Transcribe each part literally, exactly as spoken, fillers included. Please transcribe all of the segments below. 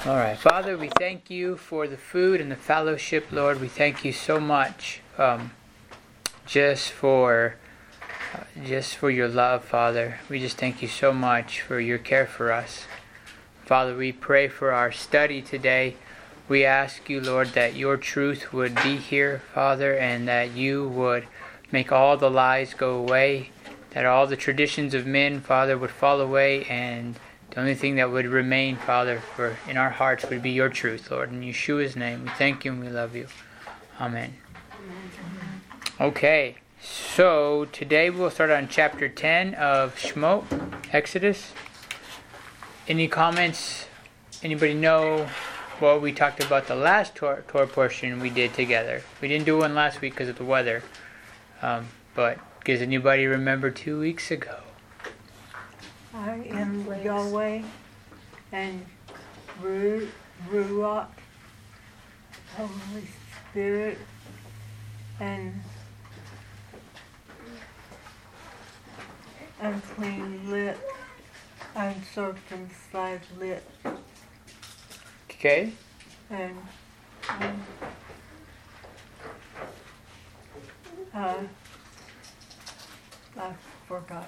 All right. Father, we thank you for the food and the fellowship, Lord. We thank you so much um, just for uh, just for your love, Father. We just thank you so much for your care for us. Father, we pray for our study today. We ask you, Lord, that your truth would be here, Father, and that you would make all the lies go away, that all the traditions of men, Father, would fall away, and the only thing that would remain, Father, for in our hearts would be your truth, Lord. In Yeshua's name, we thank you and we love you. Amen. Okay, so today we'll start on chapter ten of Shemot, Exodus. Any comments? Anybody know what we talked about the last Torah, Torah portion we did together? We didn't do one last week because of the weather. Um, but does anybody remember two weeks ago? I am Yahweh and Ru- Ruach, Holy Spirit, and unclean lip, uncircumcised lip, Okay. and um, uh, I forgot.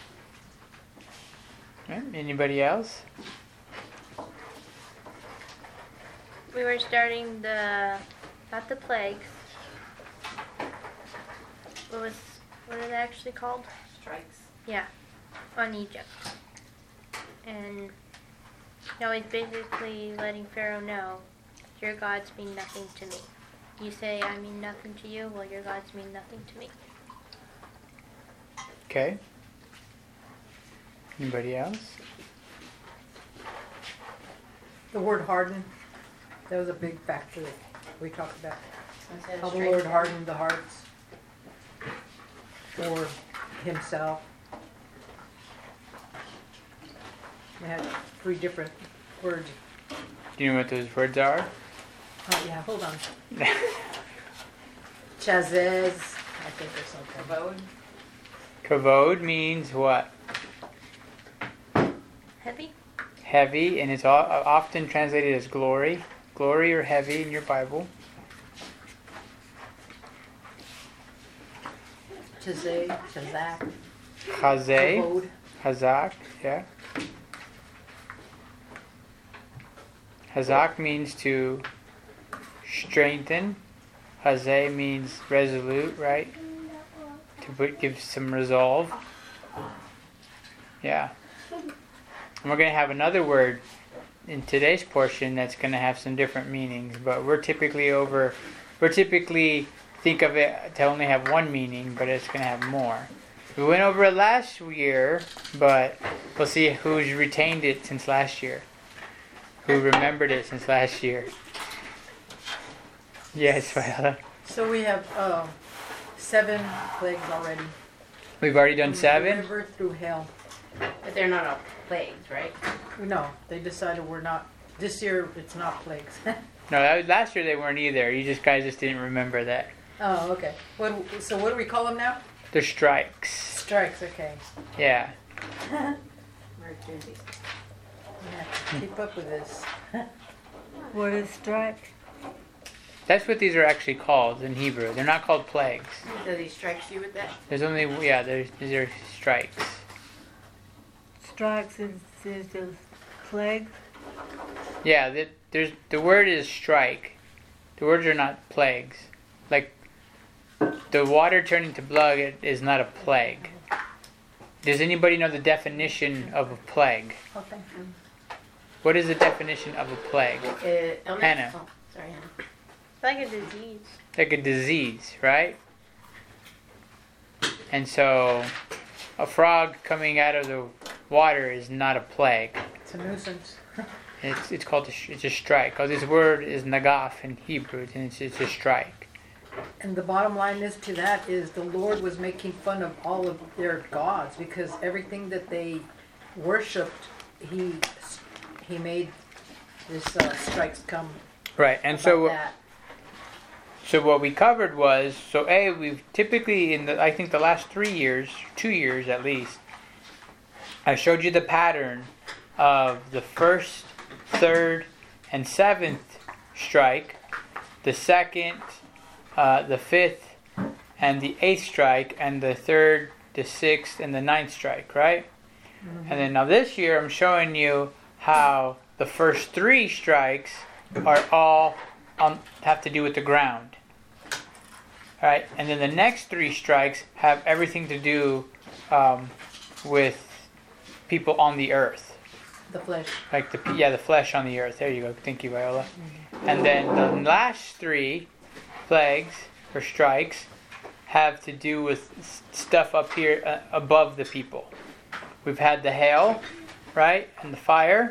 Right. Anybody else? We were starting the, not the plagues. What was, what are they actually called? Strikes. Yeah, on Egypt. And Yahweh's basically letting Pharaoh know, your gods mean nothing to me. You say I mean nothing to you, well your gods mean nothing to me. Okay. Anybody else? The word harden, that was a big factor that we talked about. How the straight Lord down. hardened the hearts for himself. They had three different words. Do you know what those words are? Oh yeah, hold on. Chazez, I think or something. Kavod. Kavod means what? Heavy? Heavy, and it's o- often translated as glory. Glory or heavy in your Bible. Chazay, Chazak, Chazeh, Kavod. Hazak, yeah. Hazak means to strengthen. Hazeh means resolute, right? To put, give some resolve. Yeah. And we're going to have another word in today's portion that's going to have some different meanings, but we're typically over, we're typically think of it to only have one meaning, but it's going to have more. We went over it last year, but we'll see who's retained it since last year. Who remembered it since last year. Yes, Viola. So we have uh, seven plagues already. We've already done From the seven? river through hell. But they're not all plagues, right? No, they decided we're not. This year it's not plagues. No, that was, last year they weren't either. You just guys just didn't remember that. Oh, okay. What? So what do we call them now? The strikes. Strikes. Okay. Yeah. Emergencies. We have to keep up with this. What is strike? That's what these are actually called in Hebrew. They're not called plagues. Does he strikes you with that? There's only, yeah, there's, these are strikes. Strikes is, is a plague. Yeah, the, there's the word is strike. The words are not plagues. Like, the water turning to blood is not a plague. Does anybody know the definition of a plague? Oh, thank you. What is the definition of a plague? Uh, illness? Hannah. Oh, sorry, Hannah. It's like a disease. Like a disease, right? And so, a frog coming out of the water is not a plague. It's a nuisance. It's it's called a, sh- it's a strike. Oh, this word is nagaf in Hebrew, and it's, it's a strike. And the bottom line is to that is the Lord was making fun of all of their gods because everything that they worshipped, he he made this uh, strikes come. Right, and about so that. so what we covered was so a we've typically in the I think the last three years, two years at least, I showed you the pattern of the first, third, and seventh strike, the second, uh, the fifth, and the eighth strike, and the third, the sixth, and the ninth strike, right? Mm-hmm. And then now this year I'm showing you how the first three strikes are all on, have to do with the ground. All right, and then the next three strikes have everything to do um, with people on the earth. The flesh. Like the yeah, the flesh on the earth. There you go. Thank you, Viola. And then the last three plagues or strikes have to do with stuff up here uh, above the people. We've had the hail, right, and the fire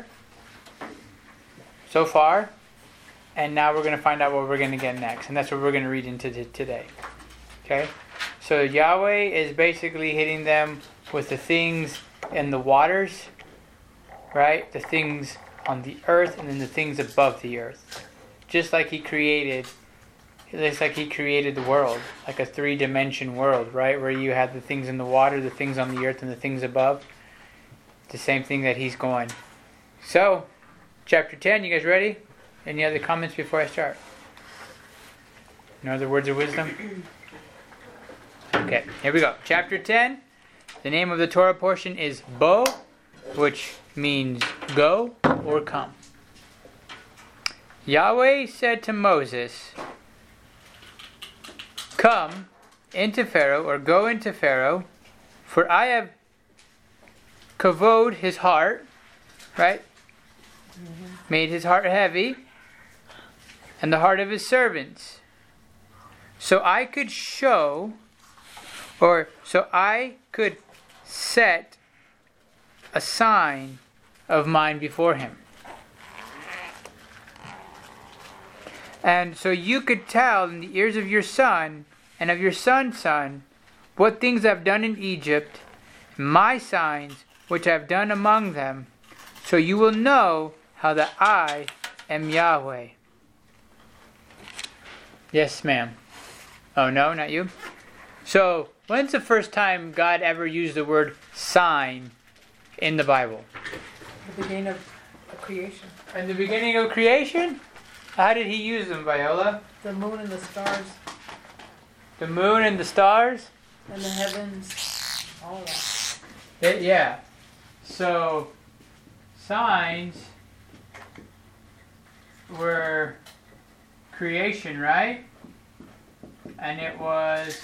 so far, and now we're going to find out what we're going to get next, and that's what we're going to read into t- today. Okay, so Yahweh is basically hitting them with the things in the waters, right? The things on the earth, and then the things above the earth. Just like He created, it looks like He created the world, like a three-dimension world, right? Where you had the things in the water, the things on the earth, and the things above. The same thing that He's going. So, chapter ten, you guys ready? Any other comments before I start? No other words of wisdom? Okay, here we go. Chapter ten. The name of the Torah portion is Bo, which means go or come. Yahweh said to Moses, "Come into Pharaoh," or go into Pharaoh, "for I have kavod his heart," right? Mm-hmm. Made his heart heavy, and the heart of his servants. So I could show, or so I could set a sign of mine before him. And so you could tell in the ears of your son and of your son's son what things I've done in Egypt, my signs which I've done among them, so you will know how that I am Yahweh. Yes, ma'am. Oh, no, not you? So, when's the first time God ever used the word sign in the Bible? The beginning of creation. In the beginning of creation? How did He use them, Viola? The moon and the stars. The moon and the stars? And the heavens. All that. It, yeah. So, signs were creation, right? And it was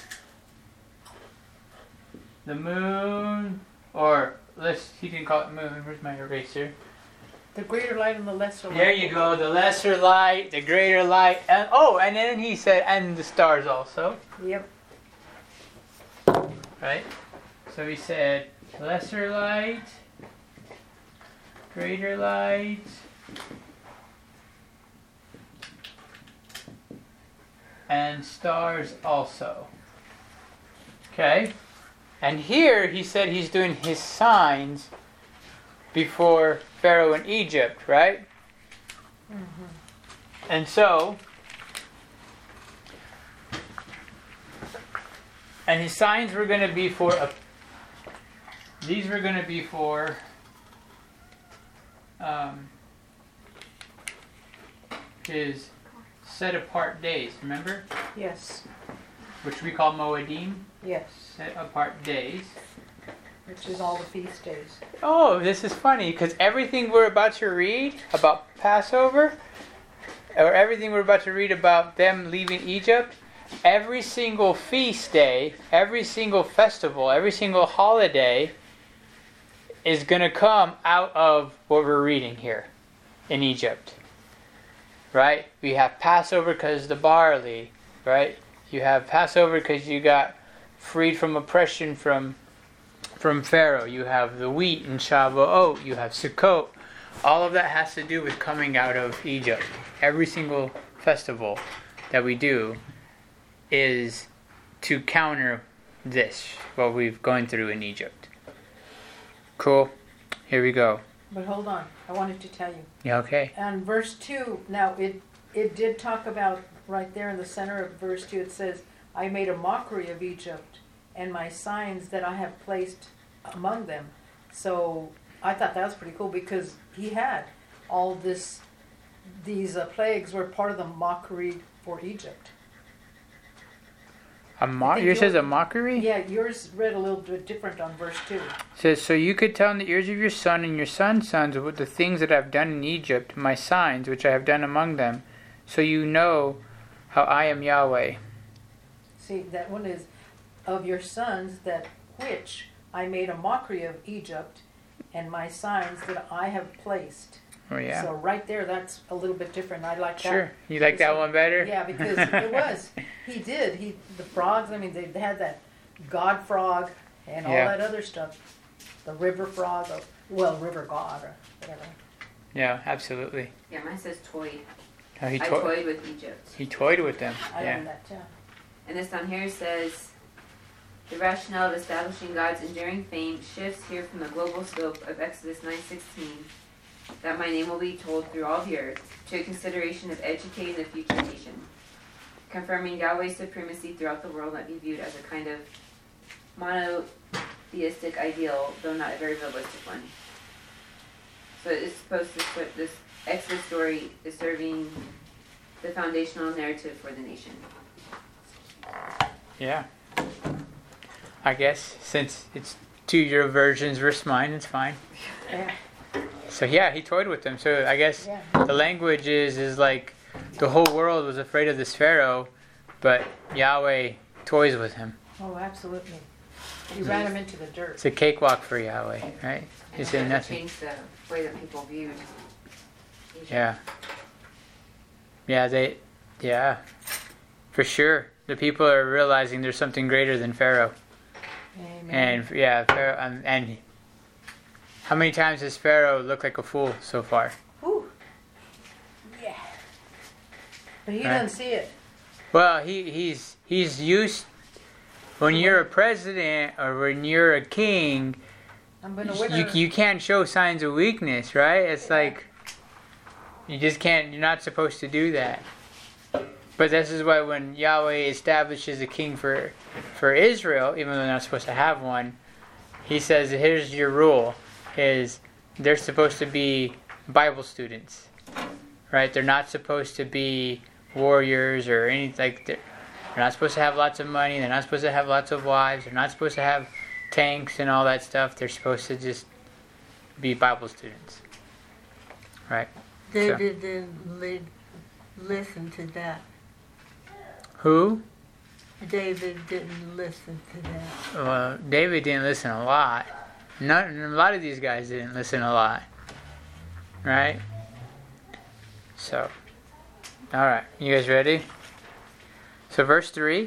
the moon, or let's, he didn't call it moon. Where's my eraser? The greater light and the lesser light. There you go. The lesser light, the greater light, and oh, and then he said, and the stars also. Yep. Right? So he said, lesser light, greater light, and stars also. Okay? And here he said he's doing his signs before Pharaoh in Egypt, right? Mm-hmm. And so, and his signs were going to be for, a, these were going to be for um, his set apart days, remember? Yes. Which we call Moedim, Yes. set apart days. Which is all the feast days. Oh, this is funny, because everything we're about to read about Passover, or everything we're about to read about them leaving Egypt, every single feast day, every single festival, every single holiday is going to come out of what we're reading here in Egypt. Right? We have Passover because the barley, right? You have Passover because you got freed from oppression from from Pharaoh. You have the wheat in Shavuot. You have Sukkot. All of that has to do with coming out of Egypt. Every single festival that we do is to counter this, what we've gone through in Egypt. Cool. Here we go. But hold on. I wanted to tell you. Yeah, okay. And verse two, now it it did talk about, right there in the center of verse two, it says, I made a mockery of Egypt and my signs that I have placed among them. So I thought that was pretty cool because he had all this these uh, plagues were part of the mockery for Egypt. A mo- think yours says you'll- a mockery? Yeah, yours read a little bit different on verse two. It says, so you could tell in the ears of your son and your son's sons what the things that I have done in Egypt, my signs which I have done among them, so you know how I am Yahweh. See, that one is of your sons that which I made a mockery of Egypt and my signs that I have placed. Oh yeah. So right there, that's a little bit different. I like that. Sure. You like that one better? Yeah, because it was. He did. He the frogs. I mean, they had that god frog and all Yeah. that other stuff. The river frog, or, well, river god or whatever. Yeah, absolutely. Yeah, mine says toyed. Oh, he, I to- toyed with Egypt. he toyed with them. I Yeah. learned that too. And this down here says, the rationale of establishing God's enduring fame shifts here from the global scope of Exodus nine sixteen, that my name will be told through all the earth, to a consideration of educating the future nation, confirming Yahweh's supremacy throughout the world might be viewed as a kind of monotheistic ideal, though not a very realistic one. So it's supposed to put this Exodus story is serving the foundational narrative for the nation. Yeah. I guess since it's two your versions versus mine, it's fine. Yeah. So yeah, he toyed with them. So I guess Yeah. the language is is like the whole world was afraid of this Pharaoh, but Yahweh toys with him. Oh, absolutely. He ran him into the dirt. It's a cakewalk for Yahweh, right? And He it said doesn't nothing. change the way that people viewed Egypt. Yeah. Yeah, they, yeah, for sure. The people are realizing there's something greater than Pharaoh. Amen. And yeah, Pharaoh, um, and how many times has Pharaoh looked like a fool so far? Whew. Yeah. But he Right. doesn't see it. Well, he, he's he's used. When you're a president or when you're a king, I'm gonna win you her. you can't show signs of weakness, right? It's like you just can't. You're not supposed to do that. But this is why when Yahweh establishes a king for for Israel, even though they're not supposed to have one, he says, "Here's your rule: is they're supposed to be Bible students, right? They're not supposed to be warriors or anything like that." They're not supposed to have lots of money. They're not supposed to have lots of wives. They're not supposed to have tanks and all that stuff. They're supposed to just be Bible students. Right? They So- didn't li- listen to that. Who? David didn't listen to that. Well, David didn't listen a lot. Not, a lot of these guys didn't listen a lot. Right? So, alright. You guys ready? So verse three.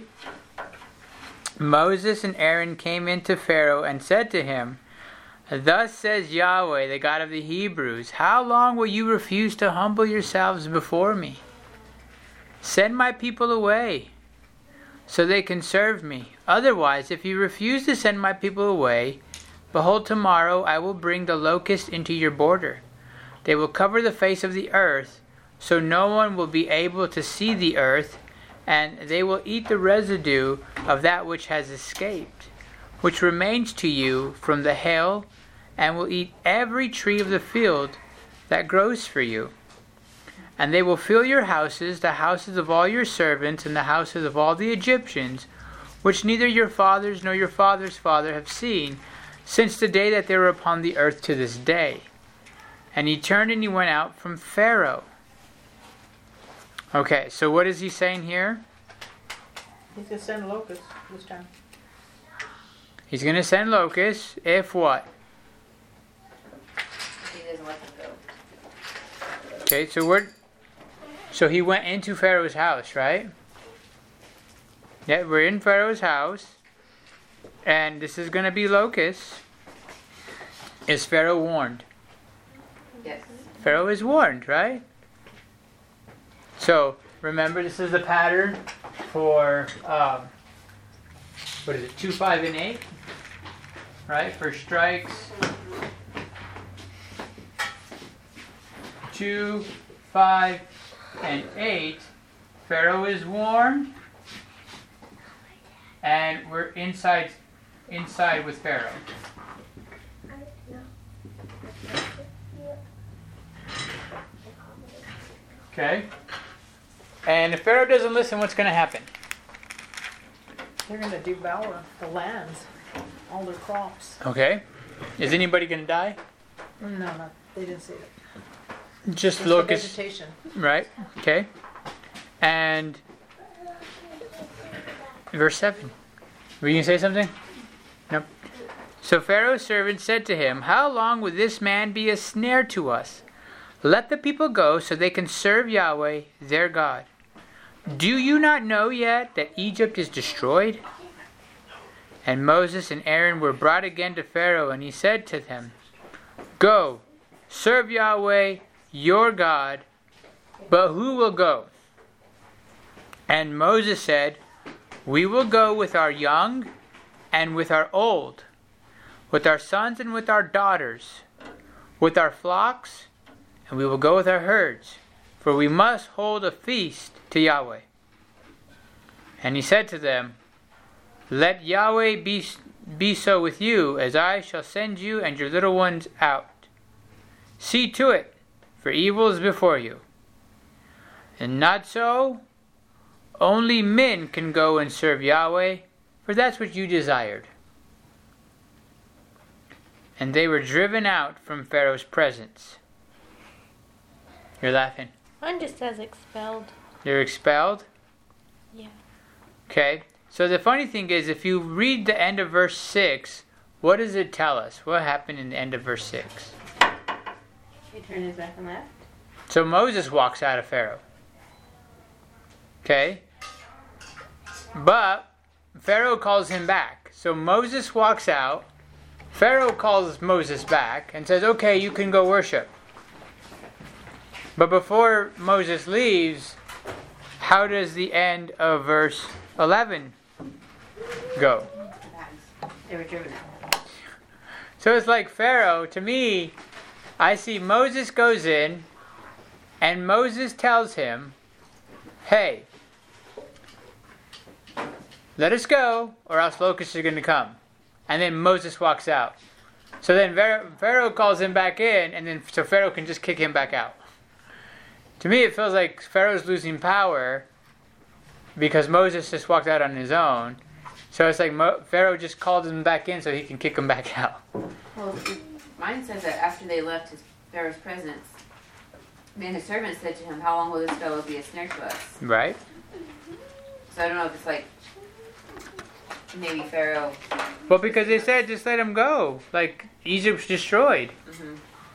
Moses and Aaron came into Pharaoh and said to him, "Thus says Yahweh, the God of the Hebrews, how long will you refuse to humble yourselves before me? Send my people away, so they can serve me. Otherwise, if you refuse to send my people away, behold, tomorrow I will bring the locust into your border. They will cover the face of the earth, so no one will be able to see the earth, and they will eat the residue of that which has escaped, which remains to you from the hail, and will eat every tree of the field that grows for you. And they will fill your houses, the houses of all your servants, and the houses of all the Egyptians, which neither your fathers nor your father's father have seen, since the day that they were upon the earth to this day." And he turned and he went out from Pharaoh. Okay, so what is he saying here? He's gonna send locusts this time. He's going to send locusts if what? He doesn't let them go. Okay, so we're so he went into Pharaoh's house, right? Yeah, we're in Pharaoh's house, and this is going to be locusts. Is Pharaoh warned? Yes. Pharaoh is warned, right? So remember, this is the pattern for um, what is it? Two, five, and eight, right? For strikes. Two, five, and eight. Pharaoh is warned, and we're inside, inside with Pharaoh. Okay. And if Pharaoh doesn't listen, what's going to happen? They're going to devour the lands, all their crops. Okay. Is anybody going to die? No, no, they didn't say that. Just Just the locusts, vegetation. right? Okay. And verse seven. Were you going to say something? Nope. So Pharaoh's servant said to him, "How long will this man be a snare to us? Let the people go so they can serve Yahweh, their God. Do you not know yet that Egypt is destroyed?" And Moses and Aaron were brought again to Pharaoh, and he said to them, "Go, serve Yahweh, your God, but who will go?" And Moses said, "We will go with our young and with our old, with our sons and with our daughters, with our flocks, and we will go with our herds, for we must hold a feast to Yahweh." And he said to them, "Let Yahweh be, be so with you, as I shall send you and your little ones out. See to it, for evil is before you. And not so, only men can go and serve Yahweh, for that's what you desired." And they were driven out from Pharaoh's presence. You're laughing. Mine just says expelled. They're expelled? Yeah. Okay. So the funny thing is, if you read the end of verse six, what does it tell us? What happened in the end of verse six? He turned his back and left. So Moses walks out of Pharaoh. Okay. But Pharaoh calls him back. So Moses walks out. Pharaoh calls Moses back and says, "Okay, you can go worship." But before Moses leaves, how does the end of verse eleven go? They were driven out. So it's like Pharaoh, to me, I see Moses goes in, and Moses tells him, "Hey, let us go, or else locusts are going to come." And then Moses walks out. So then Pharaoh calls him back in, and then so Pharaoh can just kick him back out. To me, it feels like Pharaoh's losing power because Moses just walked out on his own. So it's like Mo- Pharaoh just called him back in so he can kick him back out. Well, mine says that after they left his Pharaoh's presence, then his servant said to him, "How long will this fellow be a snare to us?" Right? So I don't know if it's like maybe Pharaoh. Well, because they said just let him go. Like, Egypt's destroyed. Mm-hmm.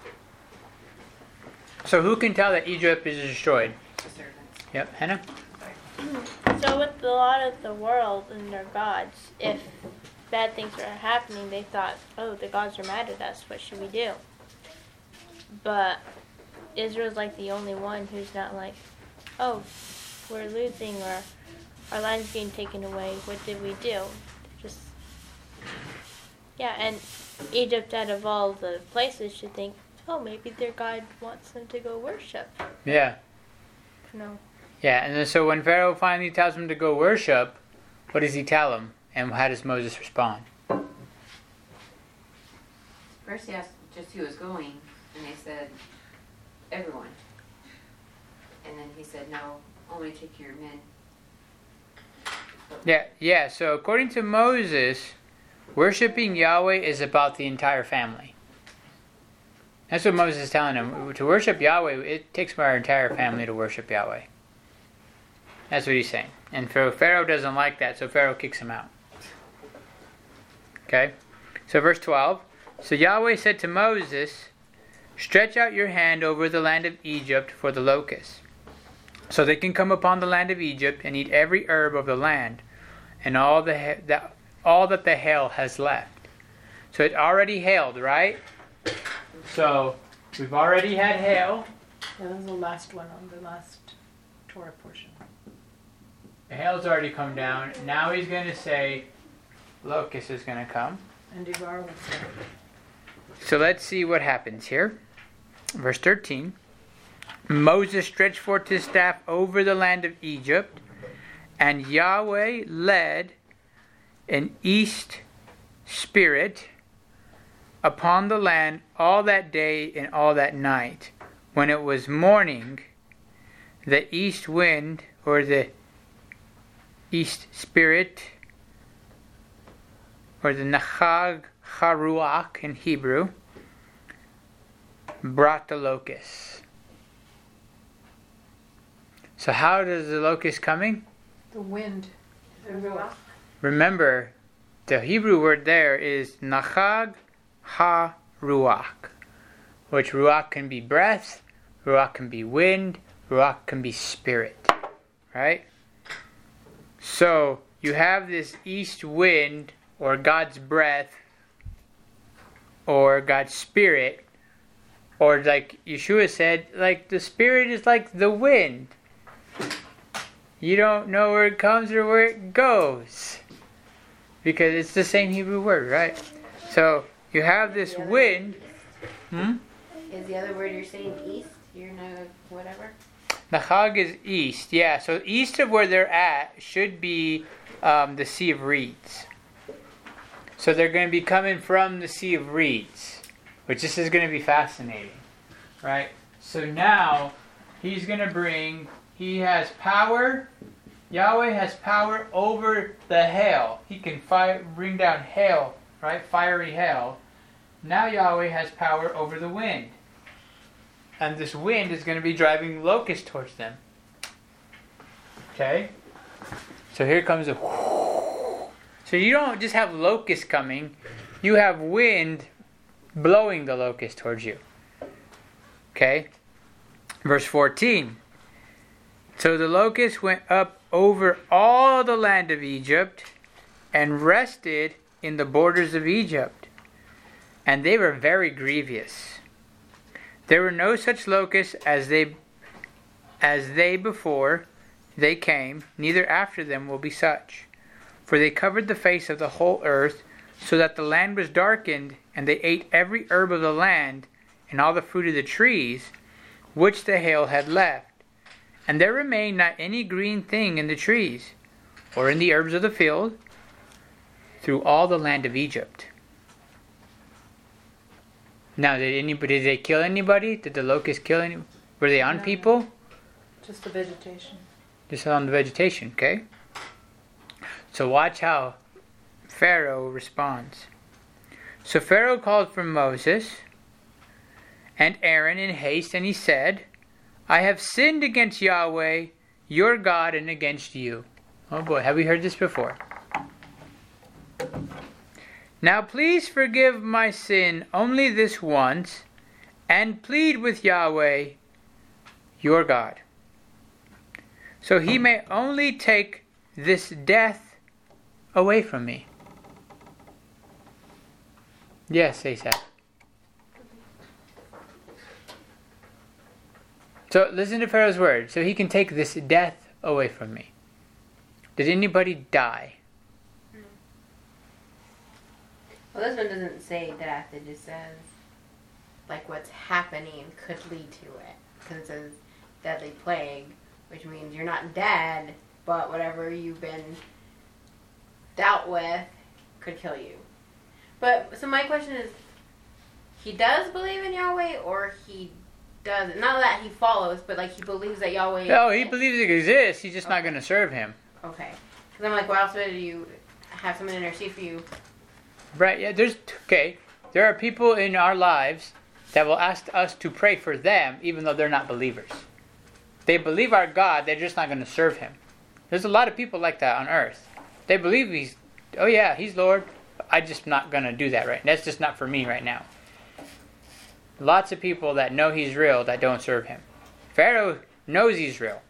So who can tell that Egypt is destroyed? The servants. Yep, Hannah? So with a lot of the world and their gods, if bad things are happening, they thought, "Oh, the gods are mad at us. What should we do?" But Israel's like the only one who's not like, "Oh, we're losing, or our land's being taken away. What did we do?" Just yeah, and Egypt, out of all the places, should think, "Oh, maybe their God wants them to go worship." Yeah. No. Yeah, and then so when Pharaoh finally tells him to go worship, what does he tell him? And how does Moses respond? First he asked just who was going, and they said, "Everyone." And then he said, "No, only take your men." Yeah, yeah. So according to Moses, worshiping Yahweh is about the entire family. That's what Moses is telling him. To worship Yahweh, it takes our entire family to worship Yahweh. That's what he's saying. And Pharaoh doesn't like that, so Pharaoh kicks him out. Okay? So verse twelve. So Yahweh said to Moses, "Stretch out your hand over the land of Egypt for the locusts, so they can come upon the land of Egypt and eat every herb of the land, and all the ha- that all that the hail has left." So it already hailed, right? So we've already had hail. Yeah, that was the last one on the last Torah portion. The hail's already come down. Now he's going to say, locust is going to come. And devour what's there. So let's see what happens here. Verse thirteen. Moses stretched forth his staff over the land of Egypt, and Yahweh led an east spirit upon the land all that day and all that night. When it was morning, the east wind, or the east spirit, or the Nachag Haruach in Hebrew, brought the locusts. So how does the locust coming? The wind. Remember, the Hebrew word there is Nachag Ha-Ruach, which Ruach can be breath, Ruach can be wind, Ruach can be spirit, right? So you have this east wind, or God's breath, or God's spirit, or like Yeshua said, like the spirit is like the wind. You don't know where it comes or where it goes, because it's the same Hebrew word, right? So you have this wind. Hmm? Is the other word you're saying east? You're no whatever? Nachag is east, yeah. So east of where they're at should be um, the Sea of Reeds. So they're going to be coming from the Sea of Reeds, which this is going to be fascinating, right? So now he's going to bring, he has power, Yahweh has power over the hail. He can fire, bring down hail, right? Fiery hail. Now Yahweh has power over the wind. And this wind is going to be driving locusts towards them. Okay? So here comes a whoosh. So you don't just have locusts coming, you have wind blowing the locust towards you. Okay? Verse fourteen. So the locust went up over all the land of Egypt and rested in the borders of Egypt. And they were very grievous. There were no such locusts as they as they before they came, neither after them will be such. For they covered the face of the whole earth, so that the land was darkened, and they ate every herb of the land, and all the fruit of the trees, which the hail had left. And there remained not any green thing in the trees, or in the herbs of the field, through all the land of Egypt. Now, did anybody? Did they kill anybody? Did the locusts kill any? Were they on No, people? no. Just the vegetation. Just on the vegetation, okay? So watch how Pharaoh responds. So Pharaoh called for Moses and Aaron in haste, and he said, I have sinned against Yahweh, your God, and against you. Oh boy, have we heard this before? Now please forgive my sin only this once, and plead with Yahweh, your God, so he may only take this death away from me. Yes, Asaph. So listen to Pharaoh's word. So he can take this death away from me. Did anybody die? Well, this one doesn't say death. It just says, like, what's happening could lead to it. Because it says deadly plague, which means you're not dead, but whatever you've been dealt with could kill you. But, so my question is, he does believe in Yahweh, or he doesn't? Not that he follows, but, like, he believes that Yahweh... No, he believes it exists. He's just okay. Not going to serve him. Okay. Because I'm like, why else would you have someone intercede for you? Right, yeah, there's, okay, there are people in our lives that will ask us to pray for them even though they're not believers. They believe our God, they're just not going to serve him. There's a lot of people like that on earth. They believe he's, oh yeah, he's Lord, I'm just not going to do that right now. That's just not for me right now. Lots of people that know he's real that don't serve him. Pharaoh knows he's real.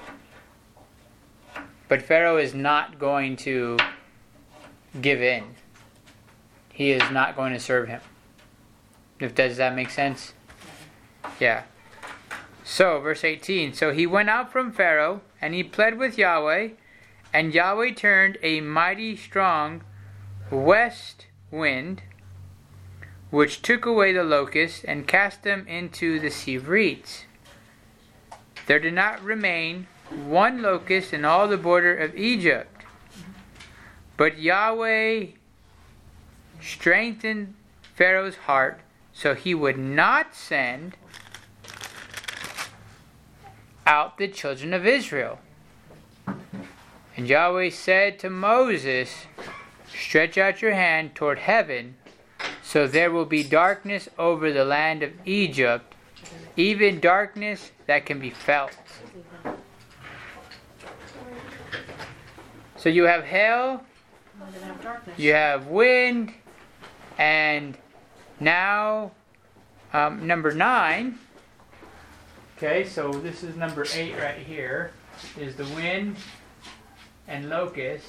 But Pharaoh is not going to give in. He is not going to serve him. If does that make sense? Yeah. So, verse eighteen. So he went out from Pharaoh, and he pled with Yahweh, and Yahweh turned a mighty strong west wind, which took away the locusts and cast them into the Sea of Reeds. There did not remain one locust in all the border of Egypt. But Yahweh strengthened Pharaoh's heart, so he would not send out the children of Israel. And Yahweh said to Moses, stretch out your hand toward heaven, so there will be darkness over the land of Egypt, even darkness that can be felt. So you have hail, you have wind, and now um, number nine. Okay, so this is number eight right here, is the wind and locusts.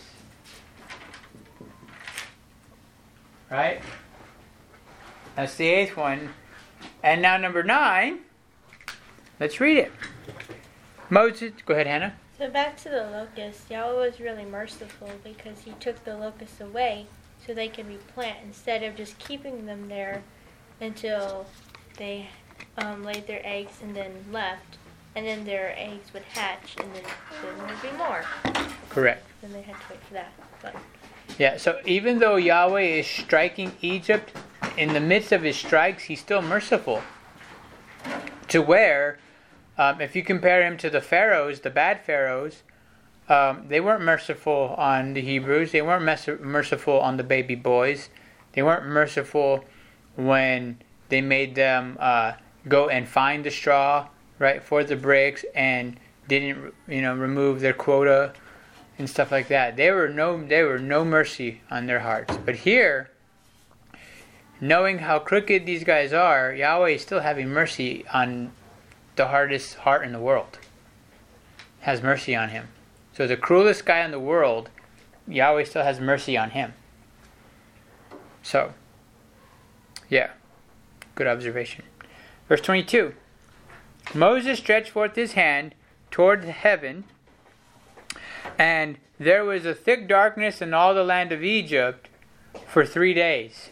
Right? That's the eighth one. And now number nine, let's read it. Moses, go ahead, Hannah. So back to the locusts, Yahweh was really merciful because he took the locusts away so they could replant instead of just keeping them there until they um, laid their eggs and then left. And then their eggs would hatch and then, then there'd be more. Correct. Then they had to wait for that. But Yeah, so even though Yahweh is striking Egypt, in the midst of his strikes, he's still merciful. To where, um, if you compare him to the pharaohs, the bad pharaohs, um, they weren't merciful on the Hebrews. They weren't mes- merciful on the baby boys. They weren't merciful when they made them uh, go and find the straw, right, for the bricks, and didn't, you know, remove their quota and stuff like that. There were no, there were no mercy on their hearts. But here, knowing how crooked these guys are, Yahweh is still having mercy on the hardest heart in the world. Has mercy on him. So the cruelest guy in the world, Yahweh still has mercy on him. So, yeah, good observation. Verse twenty-two. Moses stretched forth his hand toward heaven, and there was a thick darkness in all the land of Egypt for three days.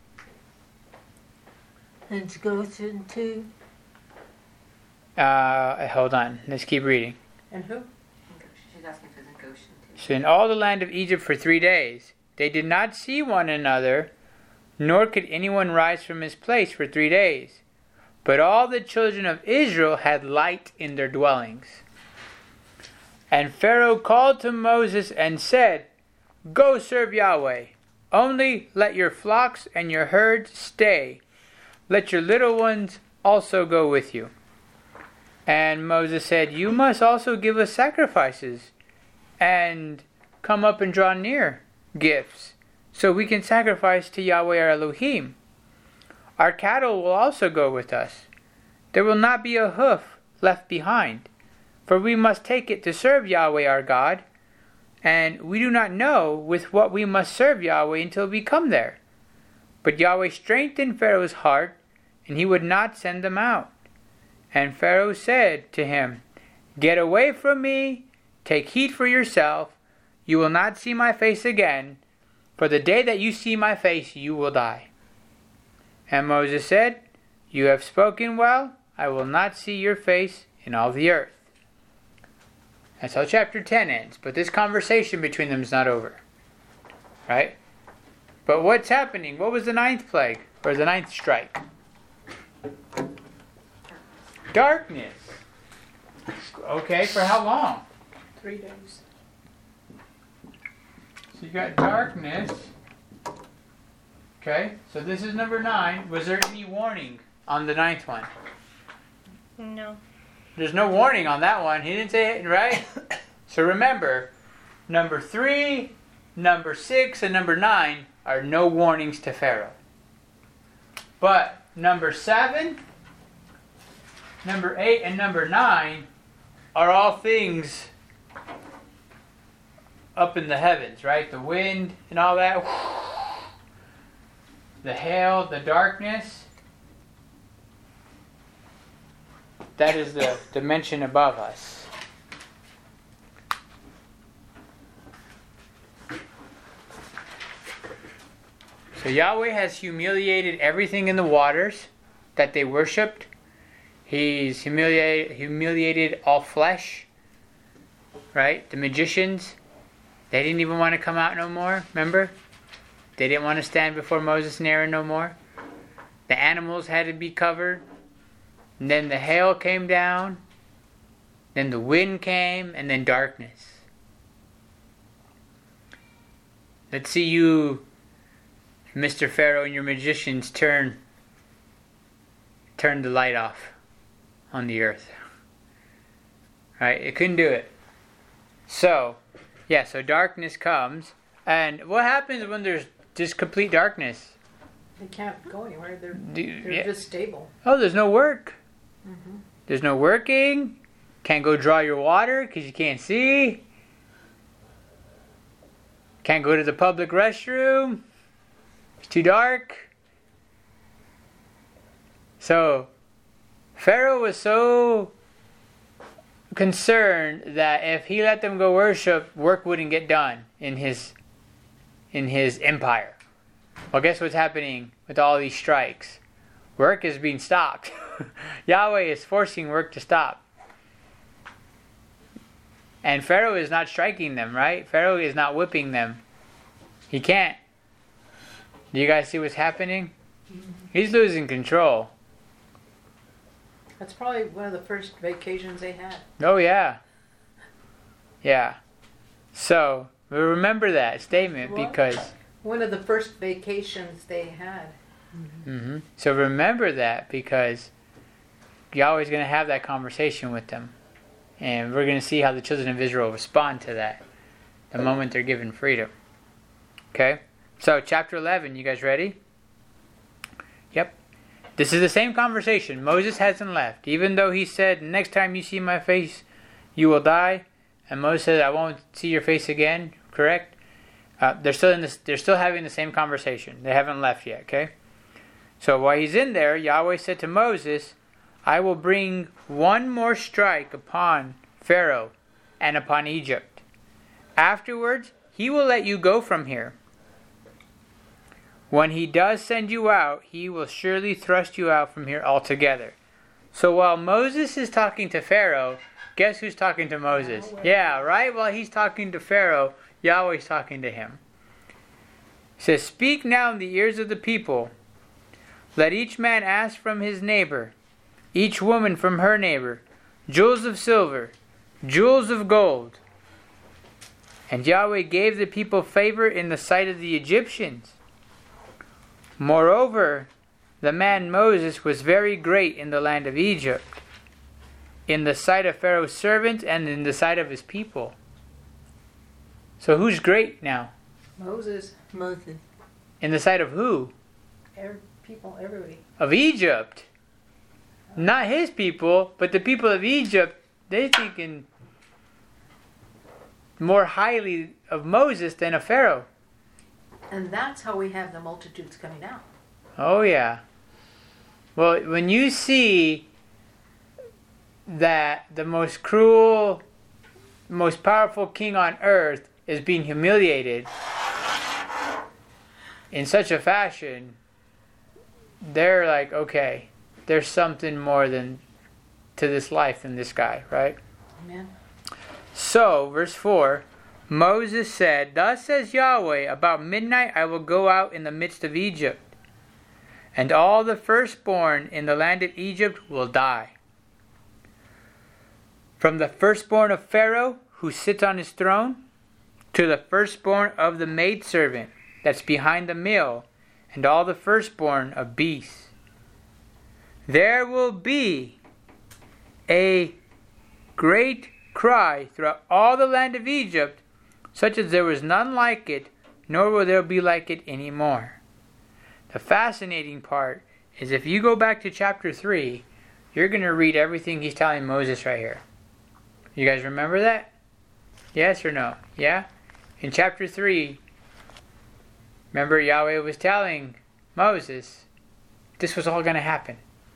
Let's go to Uh, hold on, let's keep reading. And who? She's asking for the Goshen too. So in all the land of Egypt for three days, they did not see one another, nor could anyone rise from his place for three days. But all the children of Israel had light in their dwellings. And Pharaoh called to Moses and said, go serve Yahweh. Only let your flocks and your herds stay. Let your little ones also go with you. And Moses said, you must also give us sacrifices and come up and draw near gifts, so we can sacrifice to Yahweh our Elohim. Our cattle will also go with us. There will not be a hoof left behind, for we must take it to serve Yahweh our God, and we do not know with what we must serve Yahweh until we come there. But Yahweh strengthened Pharaoh's heart, and he would not send them out. And Pharaoh said to him, get away from me, take heed for yourself, you will not see my face again, for the day that you see my face you will die. And Moses said, you have spoken well, I will not see your face in all the earth. That's how chapter ten ends, but this conversation between them is not over. Right? But what's happening? What was the ninth plague, or the ninth strike? Darkness. Okay, for how long? Three days. So you got darkness. Okay, so this is number nine. Was there any warning on the ninth one? no. There's no warning on that one. He didn't say it, right? So remember, number three, number six, and number nine are no warnings to Pharaoh. But number seven, number eight, and number nine are all things up in the heavens, right? The wind and all that. The hail, the darkness. That is the dimension above us. So Yahweh has humiliated everything in the waters that they worshipped. He's humiliated, humiliated all flesh. Right? The magicians, they didn't even want to come out no more. Remember? They didn't want to stand before Moses and Aaron no more. The animals had to be covered. And then the hail came down. then the wind came, and then darkness. Let's see you, Mister Pharaoh, and your magicians turn turn the light off on the earth. Right? It couldn't do it. So, yeah, so darkness comes. And what happens when there's just complete darkness? They can't go anywhere. They're, Do, they're yeah. just stable. Oh, there's no work. Mm-hmm. There's no working. Can't go draw your water because you can't see. Can't go to the public restroom. It's too dark. So, Pharaoh was so concerned that if he let them go worship, work wouldn't get done in his in his empire. Well, guess what's happening with all these strikes? Work is being stopped. Yahweh is forcing work to stop. And Pharaoh is not striking them, right? Pharaoh is not whipping them. He can't. Do you guys see what's happening? He's losing control. That's probably one of the first vacations they had. Oh, yeah. Yeah. So, remember that statement What? because... One of the first vacations they had. Mm-hmm. So remember that because Yahweh's going to have that conversation with them. And we're going to see how the children of Israel respond to that the moment they're given freedom. Okay? So, chapter eleven, you guys ready? Yep. This is the same conversation. Moses hasn't left. Even though he said, next time you see my face, you will die. And Moses said, I won't see your face again. Correct? Uh, they're still in this. They're still having the same conversation. They haven't left yet. Okay. So while he's in there, Yahweh said to Moses, I will bring one more strike upon Pharaoh and upon Egypt. Afterwards, he will let you go from here. When he does send you out, he will surely thrust you out from here altogether. So while Moses is talking to Pharaoh, guess who's talking to Moses? Yahweh. Yeah, right? While he's talking to Pharaoh, Yahweh's talking to him. He says, speak now in the ears of the people. Let each man ask from his neighbor, each woman from her neighbor, jewels of silver, jewels of gold. And Yahweh gave the people favor in the sight of the Egyptians. Moreover, the man Moses was very great in the land of Egypt, in the sight of Pharaoh's servants and in the sight of his people. So who's great now? Moses, Moses. In the sight of who? every, people, everybody. Of Egypt. Not his people, but the people of Egypt, they're thinking more highly of Moses than of Pharaoh. And that's how we have the multitudes coming out. Oh, yeah. Well, when you see that the most cruel, most powerful king on earth is being humiliated in such a fashion, they're like, okay, there's something more than to this life than this guy, right? Amen. So, verse four, Moses said, thus says Yahweh, about midnight I will go out in the midst of Egypt, and all the firstborn in the land of Egypt will die. From the firstborn of Pharaoh, who sits on his throne, to the firstborn of the maidservant that's behind the mill, and all the firstborn of beasts. There will be a great cry throughout all the land of Egypt, such as there was none like it, nor will there be like it anymore. The fascinating part is if you go back to chapter three, you're going to read everything he's telling Moses right here. You guys remember that? Yes or no? Yeah? In chapter three, remember Yahweh was telling Moses, this was all going to happen.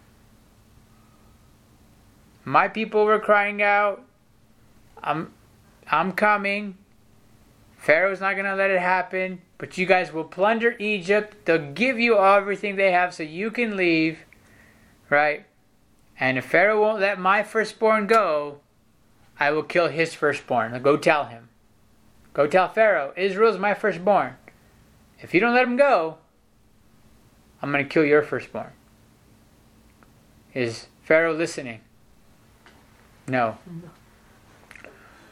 My people were crying out, I'm, I'm coming. Pharaoh's not going to let it happen, but you guys will plunder Egypt. They'll give you everything they have so you can leave, right? And if Pharaoh won't let my firstborn go, I will kill his firstborn. Go tell him. Go tell Pharaoh, Israel's my firstborn. If you don't let him go, I'm going to kill your firstborn. Is Pharaoh listening? No.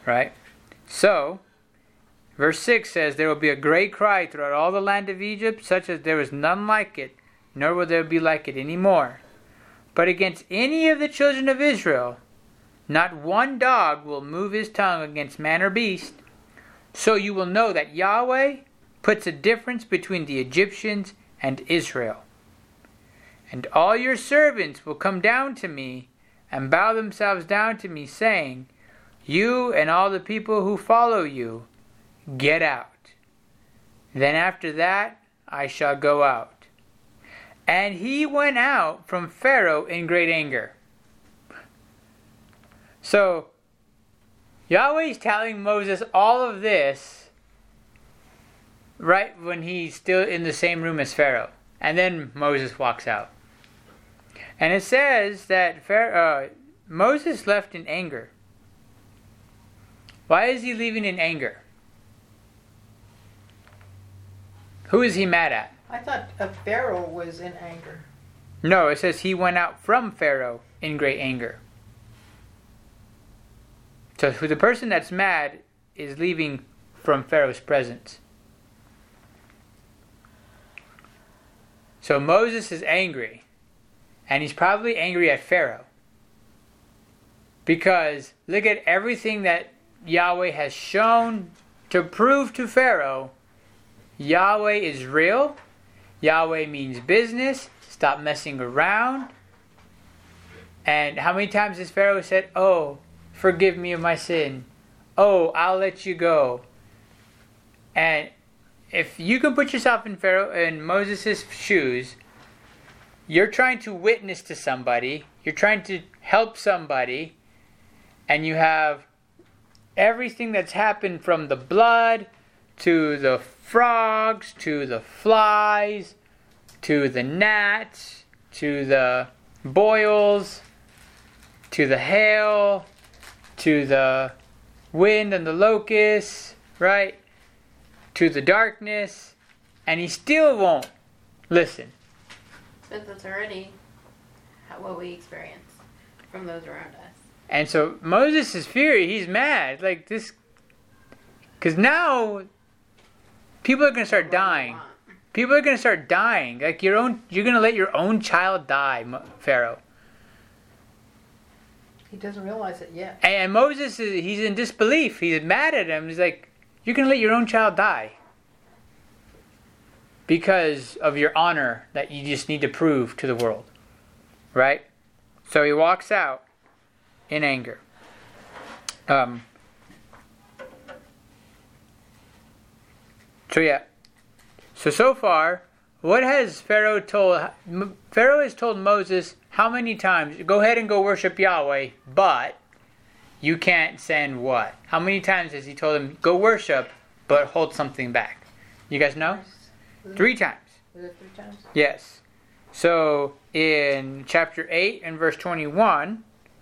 Right? So, verse six says, there will be a great cry throughout all the land of Egypt, such as there was none like it, nor will there be like it any more. But against any of the children of Israel, not one dog will move his tongue against man or beast. So you will know that Yahweh puts a difference between the Egyptians and Israel. And all your servants will come down to me and bow themselves down to me, saying, you and all the people who follow you, get out. Then after that I shall go out. And he went out from Pharaoh in great anger. So, Yahweh is telling Moses all of this right when he's still in the same room as Pharaoh. And then Moses walks out. And it says that Pharaoh, uh, Moses left in anger. Why is he leaving in anger? Who is he mad at? I thought uh, Pharaoh was in anger. No, it says he went out from Pharaoh in great anger. So the person that's mad is leaving from Pharaoh's presence. So Moses is angry. And he's probably angry at Pharaoh. Because look at everything that Yahweh has shown to prove to Pharaoh Yahweh is real. Yahweh means business. Stop messing around. And how many times has Pharaoh said, oh, forgive me of my sin. Oh, I'll let you go. And if you can put yourself in Pharaoh in Moses' shoes, you're trying to witness to somebody, you're trying to help somebody, and you have everything that's happened from the blood to the frogs to the flies to the gnats to the boils to the hail to the wind and the locusts, right? To the darkness, and he still won't listen. But that's already what we experience from those around us. And so Moses is furious. He's mad. Like this. Because now people are going to start dying. People are going to start dying. Like your own, you're going to let your own child die, Pharaoh. He doesn't realize it yet. And Moses, is he's in disbelief. He's mad at him. He's like, you're going to let your own child die. Because of your honor that you just need to prove to the world. Right? So he walks out in anger. Um, so yeah. So, so far, what has Pharaoh told? Pharaoh has told Moses how many times, go ahead and go worship Yahweh, but you can't send what? How many times has he told him, go worship, but hold something back? You guys know? Three times. Was it three times? Yes. So in chapter eight and verse twenty-one,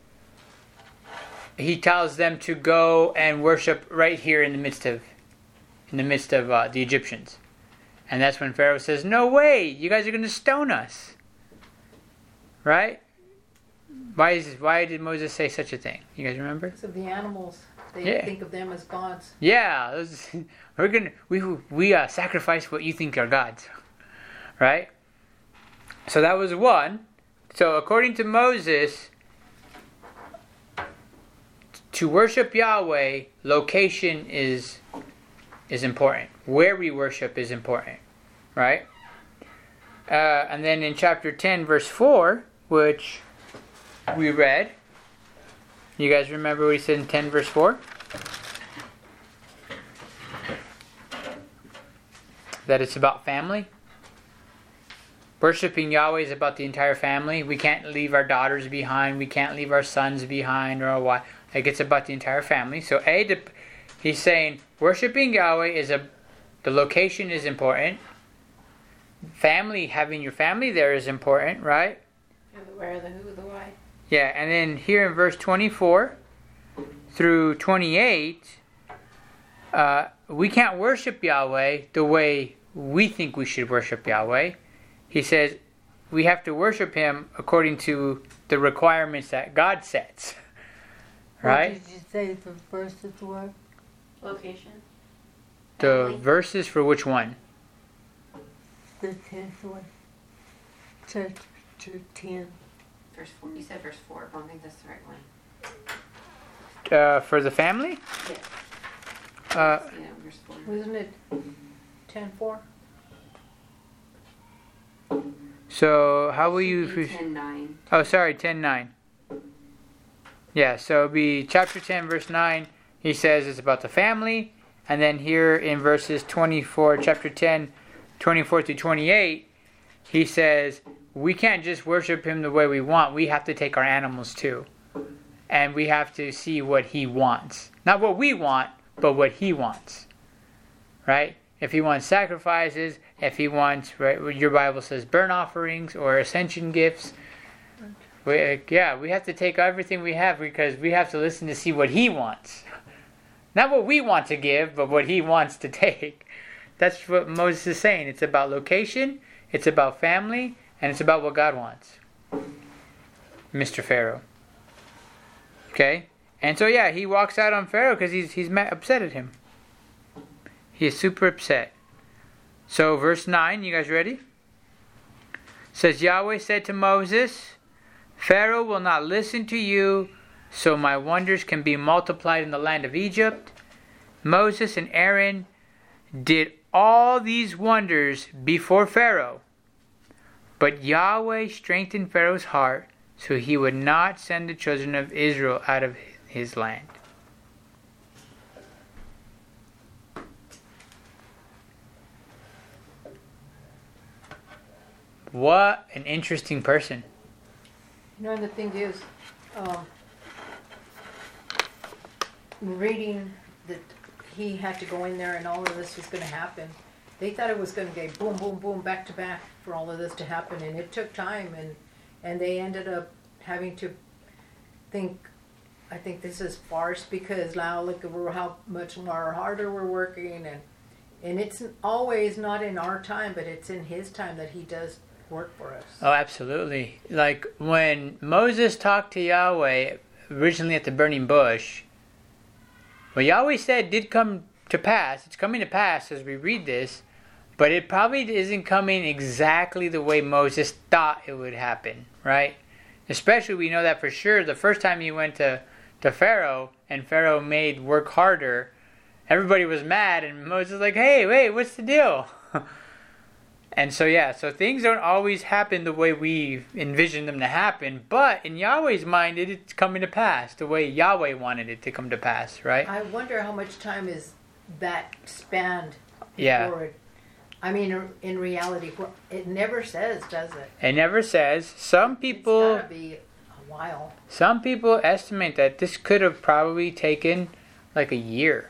he tells them to go and worship right here in the midst of, in the midst of uh, the Egyptians, and that's when Pharaoh says, "No way! You guys are going to stone us." Right? Why is why did Moses say such a thing? You guys remember? Because of the animals, they Yeah. think of them as gods. Yeah, those, we're gonna we we uh, sacrifice what you think are gods, right? So that was one. So according to Moses, to worship Yahweh, location is is important. Where we worship is important, right? Uh, and then in chapter ten, verse four, which we read, you guys remember what he said in ten, verse four? That it's about family. Worshipping Yahweh is about the entire family. We can't leave our daughters behind. We can't leave our sons behind or our wife. Like it's about the entire family. So A, the, he's saying worshipping Yahweh is a, the location is important. Family, having your family there is important, right? The where, the who, the why. Yeah, and then here in verse twenty-four through twenty-eight, uh, we can't worship Yahweh the way we think we should worship Yahweh. He says we have to worship Him according to the requirements that God sets. Right? What did you say the verses were? Location. The Family. verses for which one? The tenth one. Chapter ten. Verse four. You said verse four, but I don't think that's the right one. Uh, for the family? Yes. Uh, Yeah, verse four. Wasn't it ten four? so how will you... Should be ten nine. Oh, sorry, ten nine. Yeah, so it'll be chapter ten, verse nine. He says it's about the family. And then here in verses twenty-four, chapter ten, twenty-four through twenty-eight, he says, we can't just worship him the way we want. We have to take our animals too. And we have to see what he wants. Not what we want, but what he wants. Right? If he wants sacrifices, if he wants, right, your Bible says burnt offerings or ascension gifts. We, yeah, we have to take everything we have because we have to listen to see what he wants. Not what we want to give, but what he wants to take. That's what Moses is saying. It's about location, it's about family, and it's about what God wants. Mister Pharaoh. Okay? And so yeah, he walks out on Pharaoh because he's, he's mad, upset at him. He is super upset. So verse nine, you guys ready? It says, Yahweh said to Moses, Pharaoh will not listen to you, so my wonders can be multiplied in the land of Egypt. Moses and Aaron did all these wonders before Pharaoh. But Yahweh strengthened Pharaoh's heart, so he would not send the children of Israel out of his land. What an interesting person. You know, the thing is, um, reading that he had to go in there and all of this was going to happen. They thought it was going to get boom, boom, boom, back to back for all of this to happen, and it took time, and and they ended up having to think, I think this is farce because now look at how much more harder we're working, and and it's always not in our time, but it's in his time that he does work for us. Oh, absolutely. Like when Moses talked to Yahweh originally at the burning bush, what Yahweh said did come to pass. It's coming to pass as we read this, but it probably isn't coming exactly the way Moses thought it would happen, right? Especially we know that for sure the first time he went to, to Pharaoh and Pharaoh made work harder, everybody was mad and Moses was like, hey, wait, what's the deal? And so yeah, so things don't always happen the way we envision them to happen, but in Yahweh's mind, it, it's coming to pass the way Yahweh wanted it to come to pass, right? I wonder how much time is that spanned Yeah. before it. I mean, in reality, it never says, does it? It never says. Some people, It's gotta be a while. some people estimate that this could have probably taken like a year.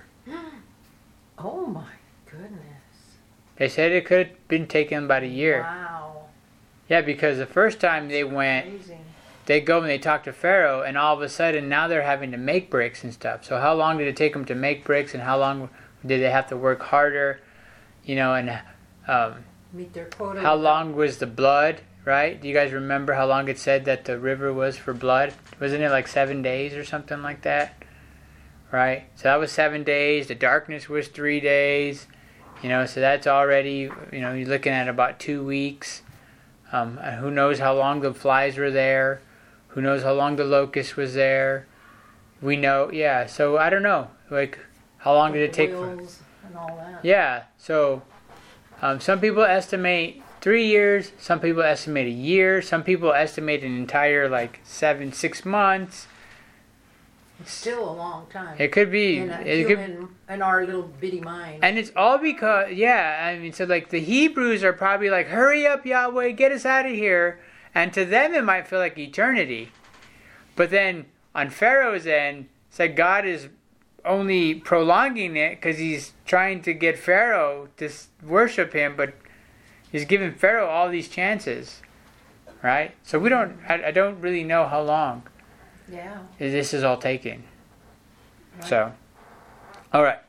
Oh my goodness. They said it could have been taken about a year. Wow. Yeah, because the first time they went, Crazy. they go and they talk to Pharaoh, and all of a sudden now they're having to make bricks and stuff. So how long did it take them to make bricks, and how long did they have to work harder? You know, and um, Meet their quota. how long was the blood, right? Do you guys remember how long it said that the river was for blood? Wasn't it like seven days or something like that? Right? So that was seven days. The darkness was three days. You know, so that's already, you know, you're looking at about two weeks. Um, and who knows how long the flies were there. Who knows how long the locust was there. We know, yeah, so I don't know. Like, how long did it take? For, Oils and all that. yeah, so um, some people estimate three years. Some people estimate a year. Some people estimate an entire, like, seven, six months. It's still a long time. It could be. in, a It could, human, in our little bitty mind. and it's all because, yeah, I mean, so like the Hebrews are probably like, hurry up, Yahweh, get us out of here. And to them, it might feel like eternity. But then on Pharaoh's end, it's like God is only prolonging it because he's trying to get Pharaoh to worship him, but he's giving Pharaoh all these chances, right? So we don't, I, I don't really know how long Yeah. this is all taking. Right. So, all right.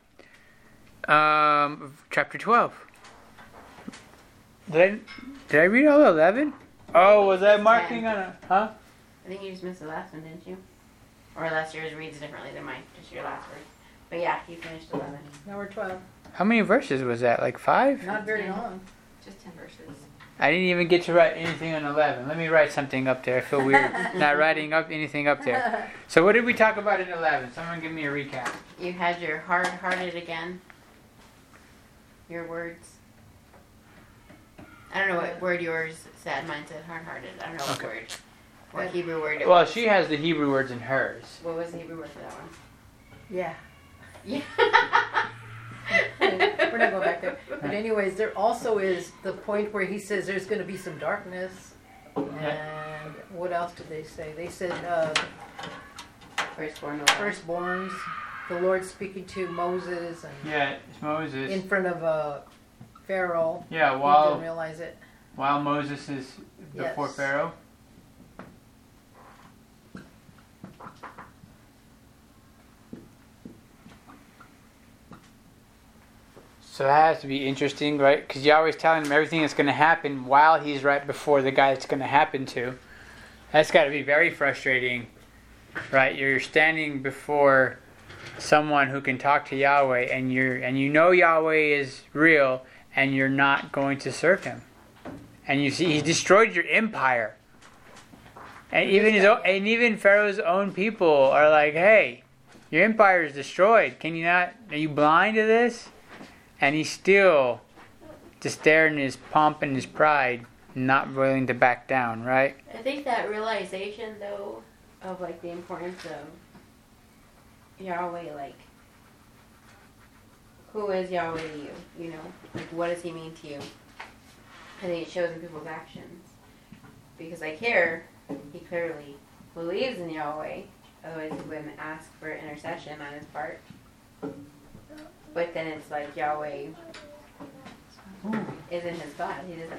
Um, chapter twelve. Did I did I read all eleven? Oh, was I marking on a huh? I think you just missed the last one, didn't you? Or unless yours reads differently than mine, just your last word. But yeah, you finished eleven. Now we're twelve. How many verses was that? Like five? Not very Yeah. long. Just ten verses. I didn't even get to write anything on eleven. Let me write something up there. I feel weird not writing up anything up there. So what did we talk about in eleven? Someone give me a recap. You had your hard-hearted again. Your words. I don't know what word yours said. Mine said hard-hearted. I don't know what Okay. word. What Hebrew word it Well, was. she has the Hebrew words in hers. What was the Hebrew word for that one? Yeah. Yeah. We're not going back there. But anyways, there also is the point where he says there's going to be some darkness. And what else did they say? They said uh, Firstborn. no. firstborns. The Lord speaking to Moses and Yeah, it's Moses. in front of uh, Pharaoh. Yeah, He didn't while realize it. while Moses is before Yes. Pharaoh. So that has to be interesting, right? Because you're always telling him everything that's going to happen while he's right before the guy it's going to happen to. That's got to be very frustrating, right? You're standing before someone who can talk to Yahweh, and you're and you know Yahweh is real, and you're not going to serve him. And you see, he destroyed your empire, and even his own, and even Pharaoh's own people are like, "Hey, your empire is destroyed. Can you not? Are you blind to this?" And he's still just there in his pomp and his pride, not willing to back down, right? I think that realization, though, of like the importance of Yahweh, like who is Yahweh to you? You know, like what does He mean to you? I think it shows in people's actions. Because like here, he clearly believes in Yahweh, otherwise he wouldn't ask for intercession on his part. But then it's like Yahweh isn't his God. He doesn't.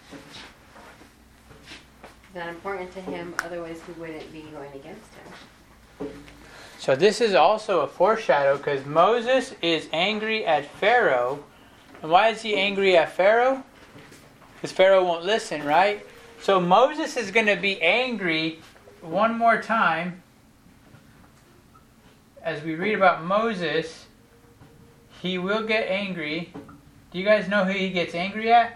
It's not important to him, otherwise he wouldn't be going against him. So this is also a foreshadow because Moses is angry at Pharaoh. And why is he angry at Pharaoh? Because Pharaoh won't listen, right? So Moses is going to be angry one more time. As we read about Moses, he will get angry. Do you guys know who he gets angry at?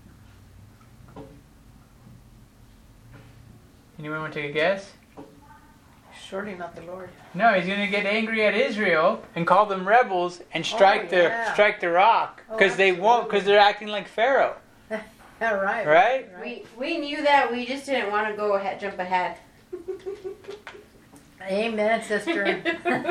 Anyone want to take a guess? Surely not the Lord. No, he's going to get angry at Israel and call them rebels and strike Oh, the yeah. strike the rock Oh, because they won't because they're acting like Pharaoh, All right. right? We we knew that, we just didn't want to go ahead, jump ahead. Amen, sister.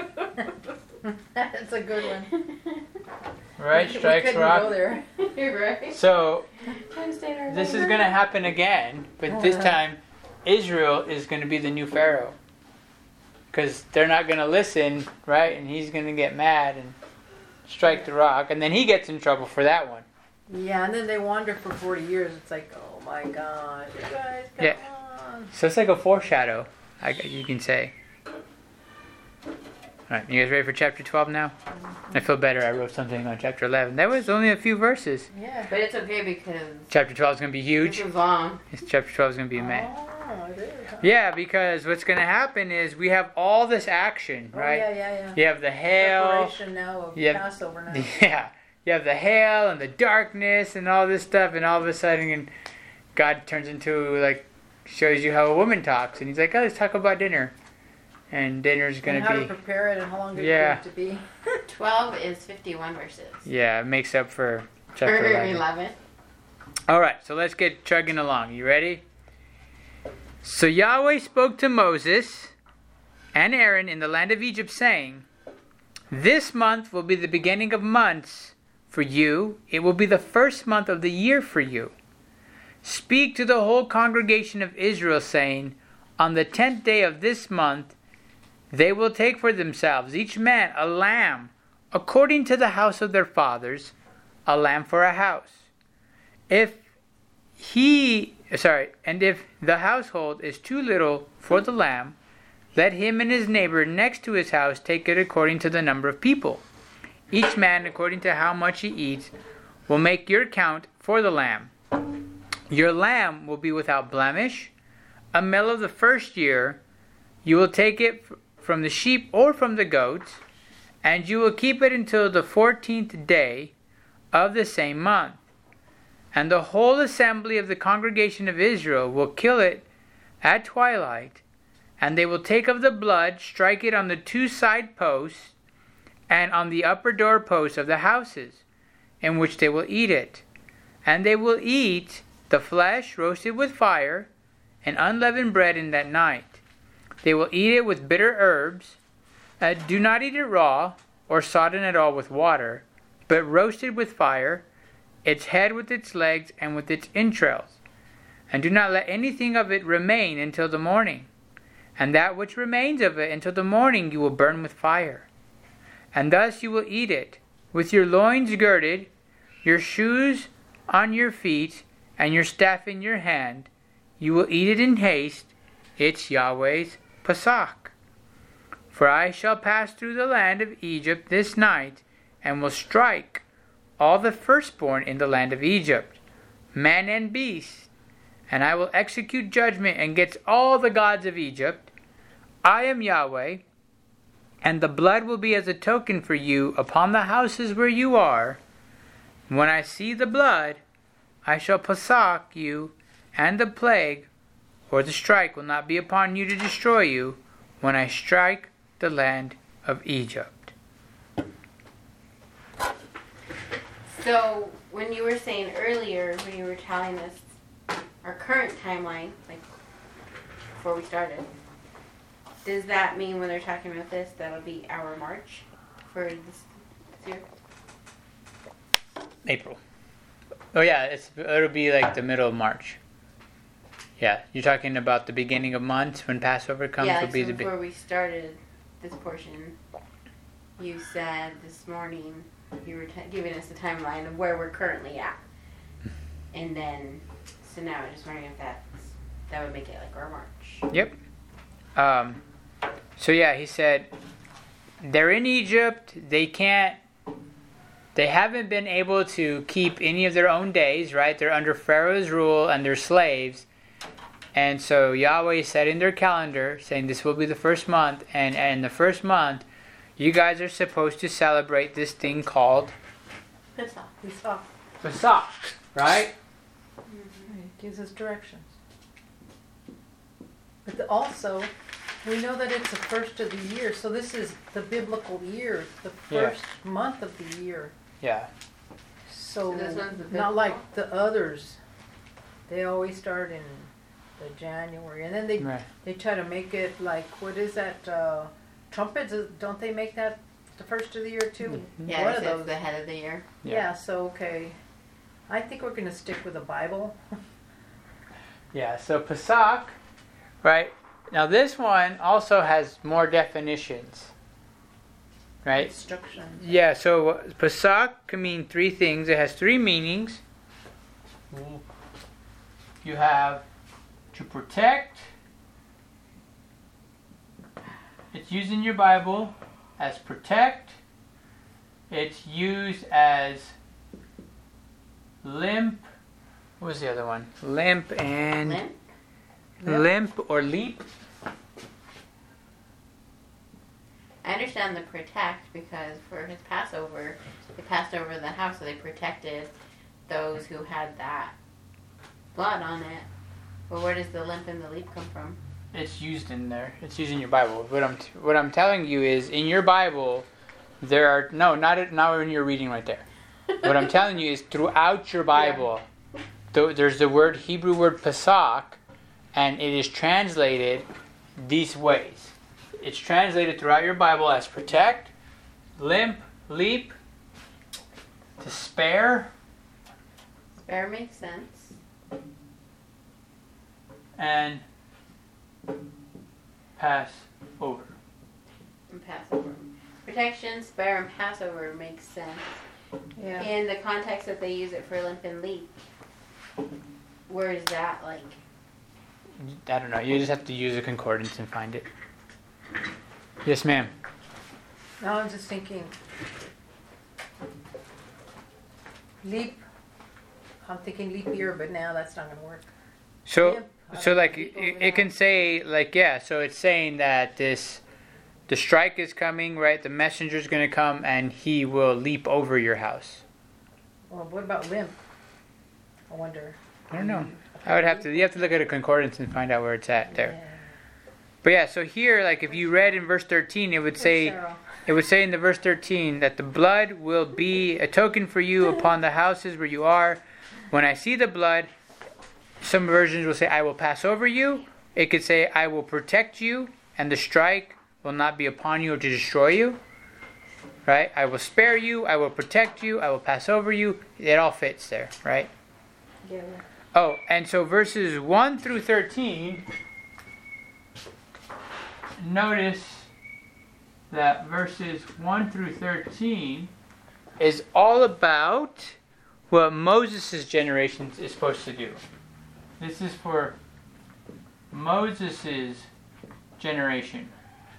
That's a good one. Right, We strikes couldn't rock. go there. You're right. So Trying to stay in our this is lane. going to happen again, but this time Israel is going to be the new Pharaoh because they're not going to listen, right? And he's going to get mad and strike the rock, and then he gets in trouble for that one. Yeah, and then they wander for forty years. It's like, oh my gosh, you guys, come Yeah. on. So it's like a foreshadow, I, you can say. Alright, you guys ready for chapter twelve now? I feel better, I wrote something on chapter eleven. That was only a few verses. Yeah. But it's okay because Chapter twelve is going to be huge. this is long. This chapter twelve is going to be amazing. Oh, it is. Huh? Yeah, because what's going to happen is we have all this action, Oh, right? yeah, yeah, yeah. You have the hail. Preparation now of Yeah. Passover now. Yeah. You have the hail and the darkness and all this stuff, and all of a sudden and God turns into, like, shows you how a woman talks. And he's like, oh, let's talk about dinner. And dinner's going And how to to be... prepare it and how long did Yeah. it take to be. twelve is fifty-one verses. Yeah, it makes up for Or chapter eleven. eleven. All right, so let's get chugging along. You ready? So Yahweh spoke to Moses and Aaron in the land of Egypt, saying, this month will be the beginning of months for you. It will be the first month of the year for you. Speak to the whole congregation of Israel, saying, on the tenth day of this month, they will take for themselves, each man, a lamb, according to the house of their fathers, a lamb for a house. If he, sorry, and if the household is too little for the lamb, let him and his neighbor next to his house take it according to the number of people. Each man, according to how much he eats, will make your count for the lamb. Your lamb will be without blemish, a male of the first year. You will take it from the sheep or from the goats, and you will keep it until the fourteenth day of the same month. And the whole assembly of the congregation of Israel will kill it at twilight, and they will take of the blood, strike it on the two side posts, and on the upper door posts of the houses, in which they will eat it. And they will eat the flesh roasted with fire, and unleavened bread in that night. They will eat it with bitter herbs. Uh, do not eat it raw, or sodden at all with water, but roasted with fire, its head with its legs and with its entrails. And do not let anything of it remain until the morning. And that which remains of it until the morning you will burn with fire. And thus you will eat it, with your loins girded, your shoes on your feet, and your staff in your hand. You will eat it in haste. It's Yahweh's Pesach. For I shall pass through the land of Egypt this night, and will strike all the firstborn in the land of Egypt, man and beast. And I will execute judgment against all the gods of Egypt. I am Yahweh, and the blood will be as a token for you upon the houses where you are. When I see the blood, I shall Pesach you, and the plague, or the strike, will not be upon you to destroy you, when I strike the land of Egypt. So, when you were saying earlier, when you were telling us our current timeline, like before we started, does that mean when they're talking about this, that'll be our March for this, this year? April. Oh yeah, it's, it'll be like the middle of March. Yeah, you're talking about the beginning of months when Passover comes. Yeah, will like be so the before we started this portion, you said this morning you were t- giving us a timeline of where we're currently at, and then so now I'm just wondering if that's that would make it like our March. Yep. Um. So yeah, he said they're in Egypt. They can't. They haven't been able to keep any of their own days, right? They're under Pharaoh's rule and they're slaves. And so Yahweh said in their calendar, saying this will be the first month, and in the first month, you guys are supposed to celebrate this thing called Pesach. Pesach. Pesach, right? It gives us directions. But the- also, we know that it's the first of the year, so this is the biblical year, the Yeah. first month of the year. Yeah. So, So this one's the not biblical? like the others. They always start in the January, and then they Right. they try to make it like, what is that? Uh, trumpets? uh, Don't they make that the first of the year too? Yeah, One it of says those. the head of the year. Yeah. Yeah. So okay, I think we're gonna stick with the Bible. Yeah, so Pesach, right? Now this one also has more definitions, right? Instructions. Yeah, so Pesach can mean three things. It has three meanings. You have to protect. It's used in your Bible as protect. It's used as limp. What was the other one? Limp and Limp? limp or leap. I understand the protect because for his Passover, they passed over the house, so they protected those who had that blood on it. But where does the limp and the leap come from? It's used in there. It's used in your Bible. What I'm t- what I'm telling you is in your Bible, there are no not not when you're reading right there. What I'm telling you is throughout your Bible, th- there's the word Hebrew word Pesach, and it is translated these ways. It's translated throughout your Bible as protect, limp, leap, to spare, Spare makes sense. and pass over. And Passover. Protection, spare, and Passover makes sense. Yeah. In the context that they use it for limp and leap, where is that like? I don't know. You just have to use a concordance and find it. Yes, ma'am. Now I'm just thinking, leap. I'm thinking leap year, but now that's not gonna work. So, Yep. so like Leap it, over it can now. say like yeah. So it's saying that this the strike is coming, right? The messenger's going to come and he will leap over your house. Well, what about limp? I wonder. I don't know. I would have to, you have to look at a concordance and find out where it's at there. Yeah. But yeah, so here, like if you read in verse thirteen, it would say, Cheryl. it would say in the verse thirteen that the blood will be a token for you upon the houses where you are. When I see the blood, some versions will say, I will pass over you. It could say, I will protect you, and the strike will not be upon you or to destroy you. Right? I will spare you, I will protect you, I will pass over you. It all fits there, right? Yeah. Oh, and so verses one through thirteen, notice that verses one through thirteen is all about what Moses' generation is supposed to do. This is for Moses' generation.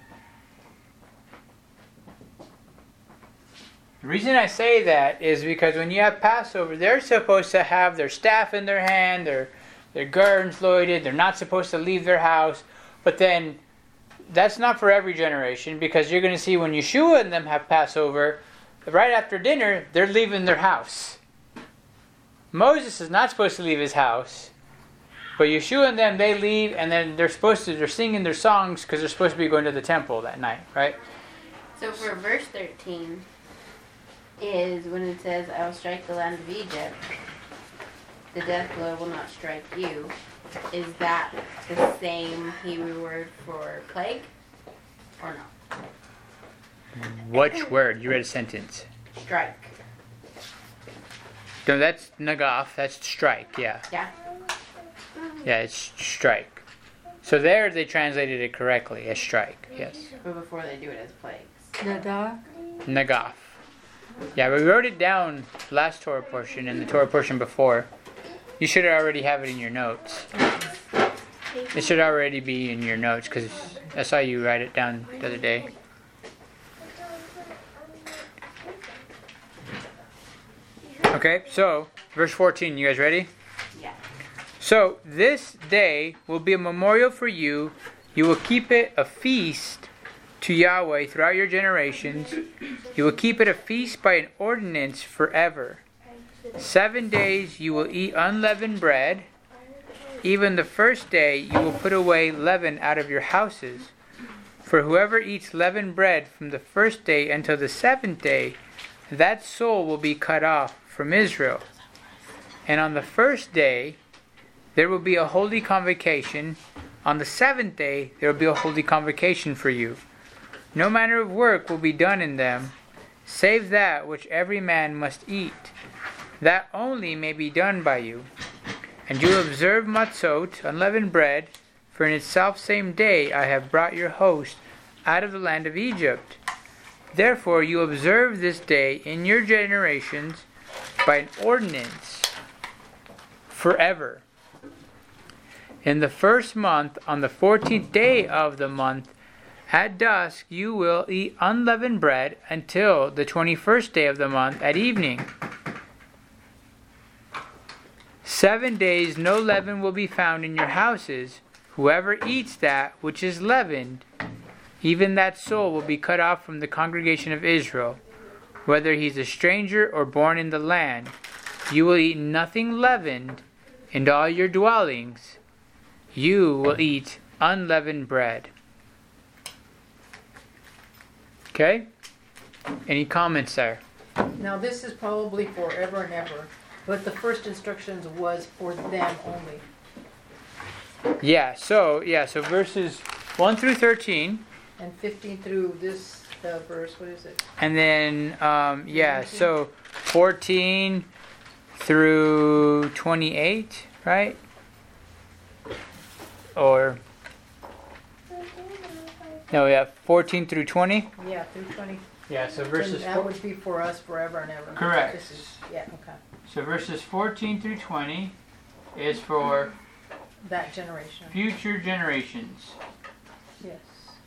The reason I say that is because when you have Passover, they're supposed to have their staff in their hand, their their gardens loaded, they're not supposed to leave their house. But then, that's not for every generation, because you're going to see when Yeshua and them have Passover, right after dinner, they're leaving their house. Moses is not supposed to leave his house, but Yeshua and them, they leave, and then they're supposed to, they're singing their songs because they're supposed to be going to the temple that night, right? So for verse thirteen is when it says, I will strike the land of Egypt, the death blow will not strike you. Is that the same Hebrew word for plague? Or no? Which word? You read a sentence. Strike. No, that's nagaf, that's strike, yeah. Yeah? Yeah, it's strike. So there they translated it correctly as strike, yes. But before they do it as plagues. Nada? Nagaf. Yeah, we wrote it down last Torah portion and the Torah portion before. You should already have it in your notes. It should already be in your notes because I saw you write it down the other day. Okay, so verse fourteen, you guys ready? Yeah. So this day will be a memorial for you. You will keep it a feast to Yahweh throughout your generations. You will keep it a feast by an ordinance forever. Seven days you will eat unleavened bread. Even the first day you will put away leaven out of your houses. For whoever eats leavened bread from the first day until the seventh day, that soul will be cut off from Israel. And on the first day there will be a holy convocation. On the seventh day there will be a holy convocation for you. No manner of work will be done in them, save that which every man must eat. That only may be done by you. And you will observe matzot, unleavened bread, for in its selfsame day I have brought your host out of the land of Egypt. Therefore you observe this day in your generations by an ordinance forever. In the first month, on the fourteenth day of the month, at dusk you will eat unleavened bread until the twenty-first day of the month at evening. Seven days no leaven will be found in your houses. Whoever eats that which is leavened, even that soul will be cut off from the congregation of Israel. Whether he is a stranger or born in the land, you will eat nothing leavened in all your dwellings. You will eat unleavened bread. Okay? Any comments there? Now this is probably forever and ever, but the first instructions was for them only. Yeah, so yeah, so verses one through thirteen. And fifteen through this uh, verse, what is it? And then um, yeah, so fourteen through twenty-eight, right? Or no, yeah, fourteen through twenty. Yeah, through twenty. Yeah, so And verses that four, would be for us forever and ever. Correct. This is, yeah, okay. so verses fourteen through twenty is for That generation. future generations. Yes.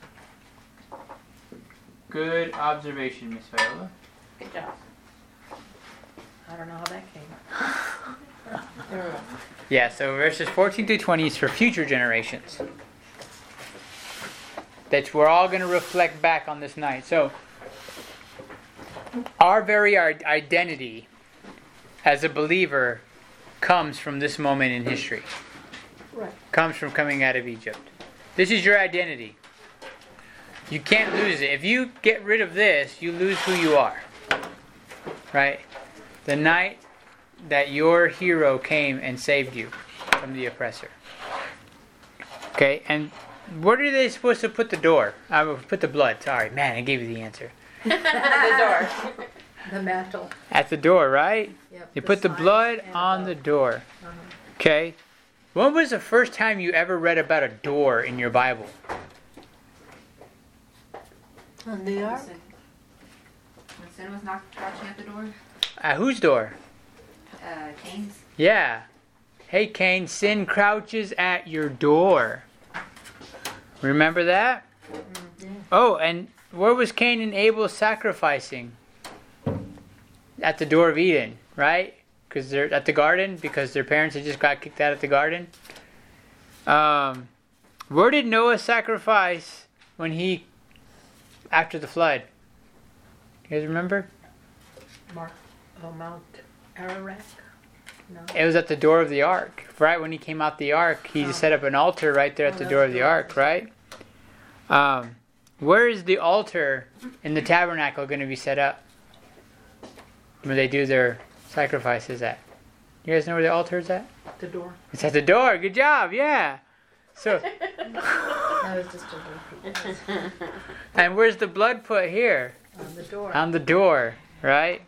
Good observation, Miss Viola. Good job. I don't know how that came. Yeah, so verses fourteen through twenty is for future generations. that we're all going to reflect back on this night. So, our very our identity as a believer comes from this moment in history. Right. Comes from coming out of Egypt. This is your identity. You can't lose it. If you get rid of this, you lose who you are. Right? The night that your hero came and saved you from the oppressor. Okay, and where are they supposed to put the door? I will put the blood. Sorry, man, I gave you the answer. the door. The mantle. At the door, right? Yep. You put the sign blood and on above. the door. Uh-huh. Okay. When was the first time you ever read about a door in your Bible? On the ark? When sin was knocked, crouching at the door, At whose door? uh, Cain's. Yeah. Hey, Cain, sin crouches at your door. Remember that? Oh, and where was Cain and Abel sacrificing? At the door of Eden, right? Because they're at the garden, because their parents had just got kicked out of the garden. Um, where did Noah sacrifice when he, after the flood? You guys remember? Mark, oh, Mount Ararat? No. It was at the door of the ark. Right when he came out the ark, he just set up an altar right there at Oh, the that's door of the good. ark, right? Um, where is the altar in the tabernacle going to be set up? Where they do their sacrifices at? You guys know where the altar is at? The door. It's at the door. Good job. Yeah. So, That was just a little and where's the blood put here? on the door. On the door, right?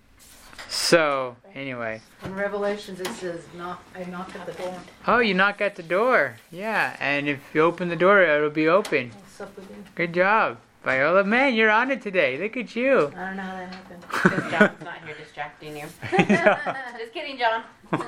So, anyway. In Revelations it says, knock, I knock at the door. Oh, you knock at the door. Yeah. And if you open the door, it'll be open. I'll sup with you. Good job. Viola, man, you're on it today. Look at you. I don't know how that happened. Because John's not here distracting you. Just kidding, John.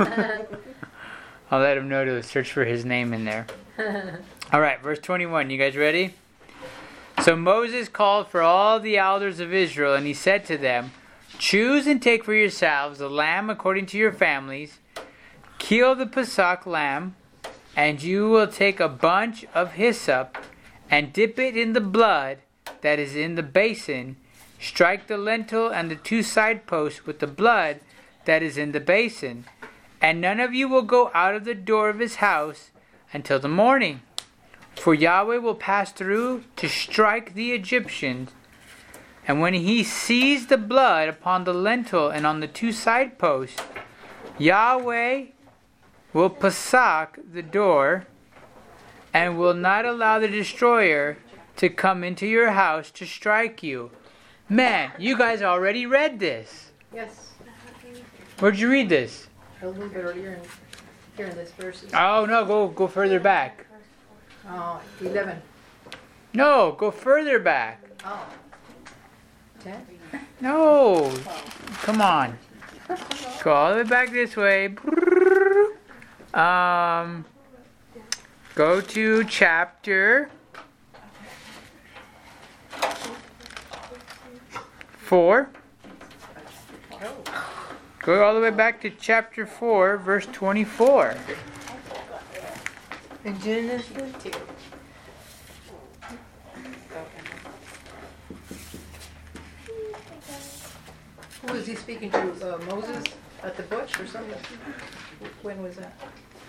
I'll let him know to search for his name in there. All right, verse twenty-one. You guys ready? So Moses called for all the elders of Israel, and he said to them, choose and take for yourselves a lamb according to your families. Kill the Pesach lamb, and you will take a bunch of hyssop and dip it in the blood that is in the basin. Strike the lintel and the two side posts with the blood that is in the basin. And none of you will go out of the door of his house until the morning. For Yahweh will pass through to strike the Egyptians. And when he sees the blood upon the lintel and on the two side posts, Yahweh will Pesach the door and will not allow the destroyer to come into your house to strike you. Man, you guys already read this. Yes. Where'd you read this? A little bit earlier in, here in this verse. Oh no, go go further back. Oh, eleven. No, go further back. Oh. ten? No, come on. Go all the way back this way. Um, go to chapter four. Go all the way back to chapter four, verse twenty-four. In Genesis? Who was he speaking to? Uh, Moses at the bush or something? When was that?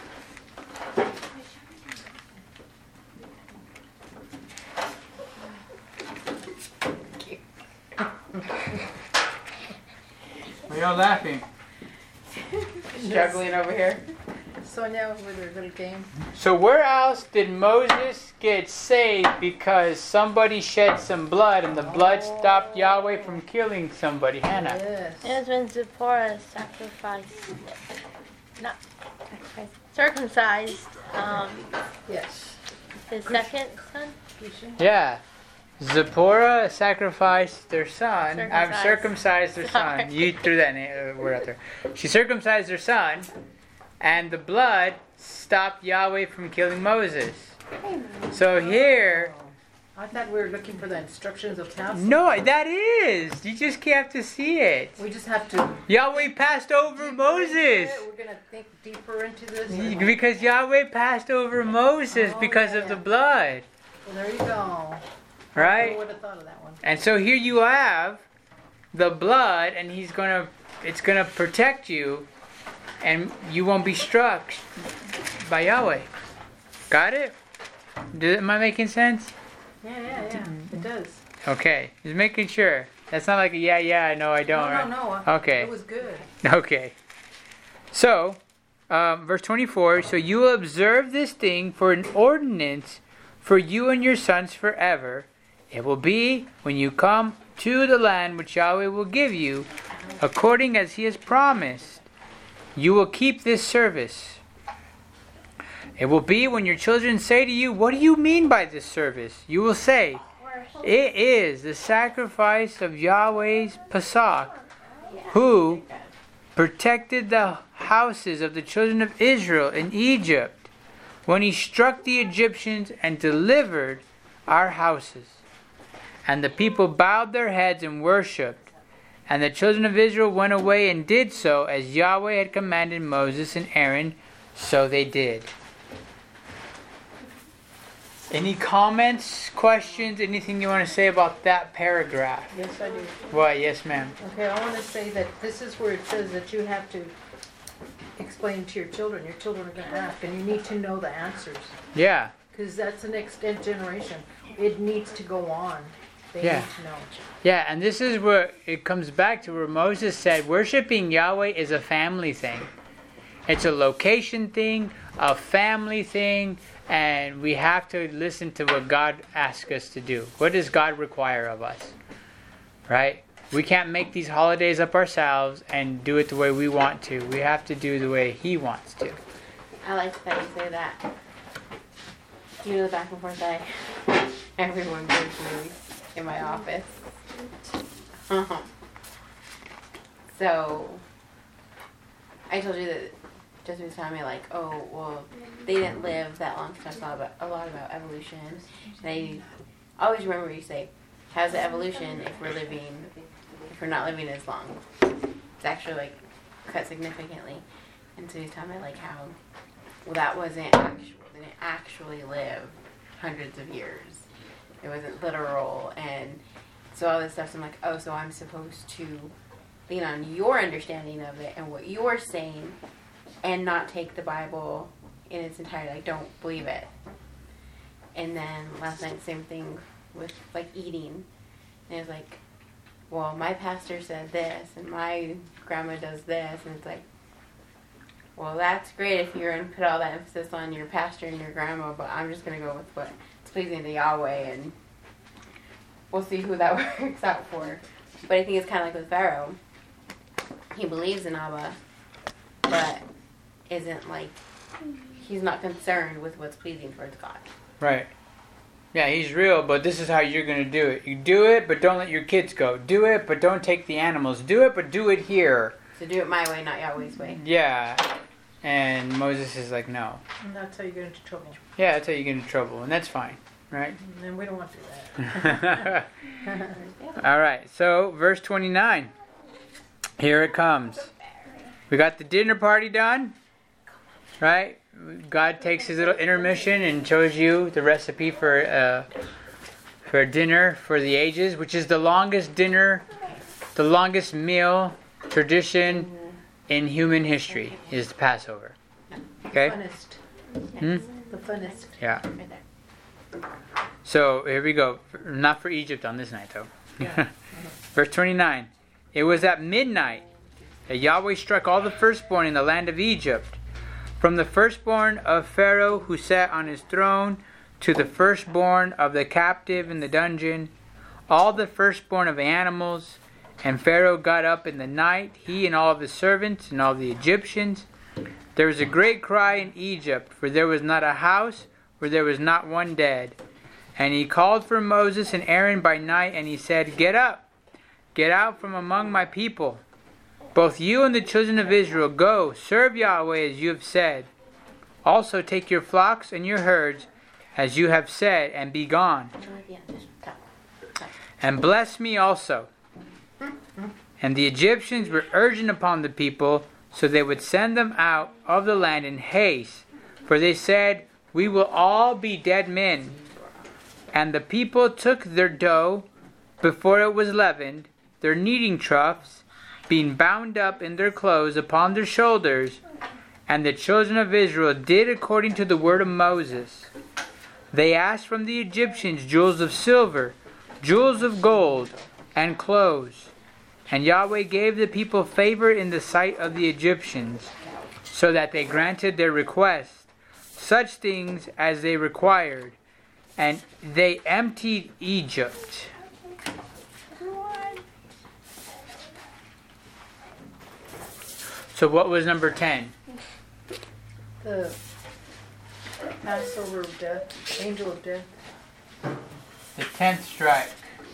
Why y'all laughing? Struggling over here. Sonia with her little game. So where else did Moses get saved because somebody shed some blood and the blood stopped Yahweh from killing somebody? Hannah. Yes. It was when Zipporah sacrificed, not sacrificed, circumcised um, Yes. his second son. Yeah. Zipporah sacrificed their son. I've Circumcised. circumcised their son. Sorry. You threw that na- uh, word out there. She circumcised her son, and the blood stopped Yahweh from killing Moses. So here, I thought we were looking for the instructions of counsel. no, that is. You just have to see it. We just have to. Yahweh passed over Moses. We're gonna think deeper into this. Because Yahweh passed over Moses Oh, because yeah, of the yeah. blood. Well, there you go. Who Right? would have thought of that one? And so here you have the blood, and he's gonna, it's gonna protect you, and you won't be struck by Yahweh. Got it? Did, am I making sense? Yeah, yeah, yeah. It does. Okay, just making sure. That's not like a yeah, yeah, no, I don't. No, right? no, no. Okay. It was good. Okay. So, um, verse twenty-four. So you will observe this thing for an ordinance for you and your sons forever. It will be when you come to the land which Yahweh will give you, according as he has promised. You will keep this service. It will be when your children say to you, "What do you mean by this service?" You will say, "It is the sacrifice of Yahweh's Pesach, who protected the houses of the children of Israel in Egypt, when he struck the Egyptians and delivered our houses." And the people bowed their heads and worshipped. And the children of Israel went away and did so as Yahweh had commanded Moses and Aaron, so they did. Any comments, questions, anything you want to say about that paragraph? Yes, I do. What? Yes, ma'am. Okay, I want to say that this is where it says that you have to explain to your children. Your children are going to ask, and you need to know the answers. Yeah. Because that's the next generation. It needs to go on. They Yeah. need to know. Yeah, and this is where it comes back to where Moses said, worshiping Yahweh is a family thing. It's a location thing, a family thing, and we have to listen to what God asks us to do. What does God require of us? Right? We can't make these holidays up ourselves and do it the way we want to. We have to do the way He wants to. I like that you say that. Do you know the back and forth I everyone goes through in my office? So, I told you that Jesse was telling me like, oh, well, they didn't live that long, so I saw about, a lot about evolution. And I always remember you say, how's the evolution if we're living, if we're not living as long? It's actually like cut significantly. And so he's telling me like how, well, that wasn't actual, they didn't actually live hundreds of years. It wasn't literal. And so all this stuff, so I'm like, oh, so I'm supposed to lean on your understanding of it and what you're saying and not take the Bible in its entirety. I don't believe it. And then last night, same thing with like eating. And it was like, well, my pastor said this and my grandma does this. And it's like, well, that's great if you're going to put all that emphasis on your pastor and your grandma, but I'm just going to go with what's pleasing to Yahweh, and we'll see who that works out for. But I think it's kind of like with Pharaoh. He believes in Abba, but isn't like, he's not concerned with what's pleasing towards God. Right. Yeah, He's real, but this is how you're going to do it. You do it, but don't let your kids go. Do it, but don't take the animals. Do it, but do it here. So do it my way, not Yahweh's way. Yeah. And Moses is like, no. And that's how you get into trouble. Yeah, that's how you get into trouble, and that's fine, right? And we don't want to do that. All right, so verse twenty-nine. Here it comes. We got the dinner party done, right? God takes his little intermission and shows you the recipe for uh, for a dinner for the ages, which is the longest dinner, the longest meal tradition in human history is the Passover. Okay? The funnest. Hmm? The funnest. Yeah. Right there. So here we go. Not for Egypt on this night, though. Yeah. Verse twenty-nine. It was at midnight that Yahweh struck all the firstborn in the land of Egypt, from the firstborn of Pharaoh who sat on his throne, to the firstborn of the captive in the dungeon, all the firstborn of animals. And Pharaoh got up in the night, he and all of his servants and all the Egyptians. There was a great cry in Egypt, for there was not a house where there was not one dead. And he called for Moses and Aaron by night, and he said, Get up, get out from among my people. Both you and the children of Israel, go, serve Yahweh as you have said. Also take your flocks and your herds, as you have said, and be gone. And bless me also. And the Egyptians were urgent upon the people, so they would send them out of the land in haste. For they said, We will all be dead men. And the people took their dough before it was leavened, their kneading troughs, being bound up in their clothes upon their shoulders. And the children of Israel did according to the word of Moses. They asked from the Egyptians jewels of silver, jewels of gold, and clothes. And Yahweh gave the people favor in the sight of the Egyptians, so that they granted their request, such things as they required. And they emptied Egypt. So what was number ten? The Passover of death, angel of death. The tenth strike.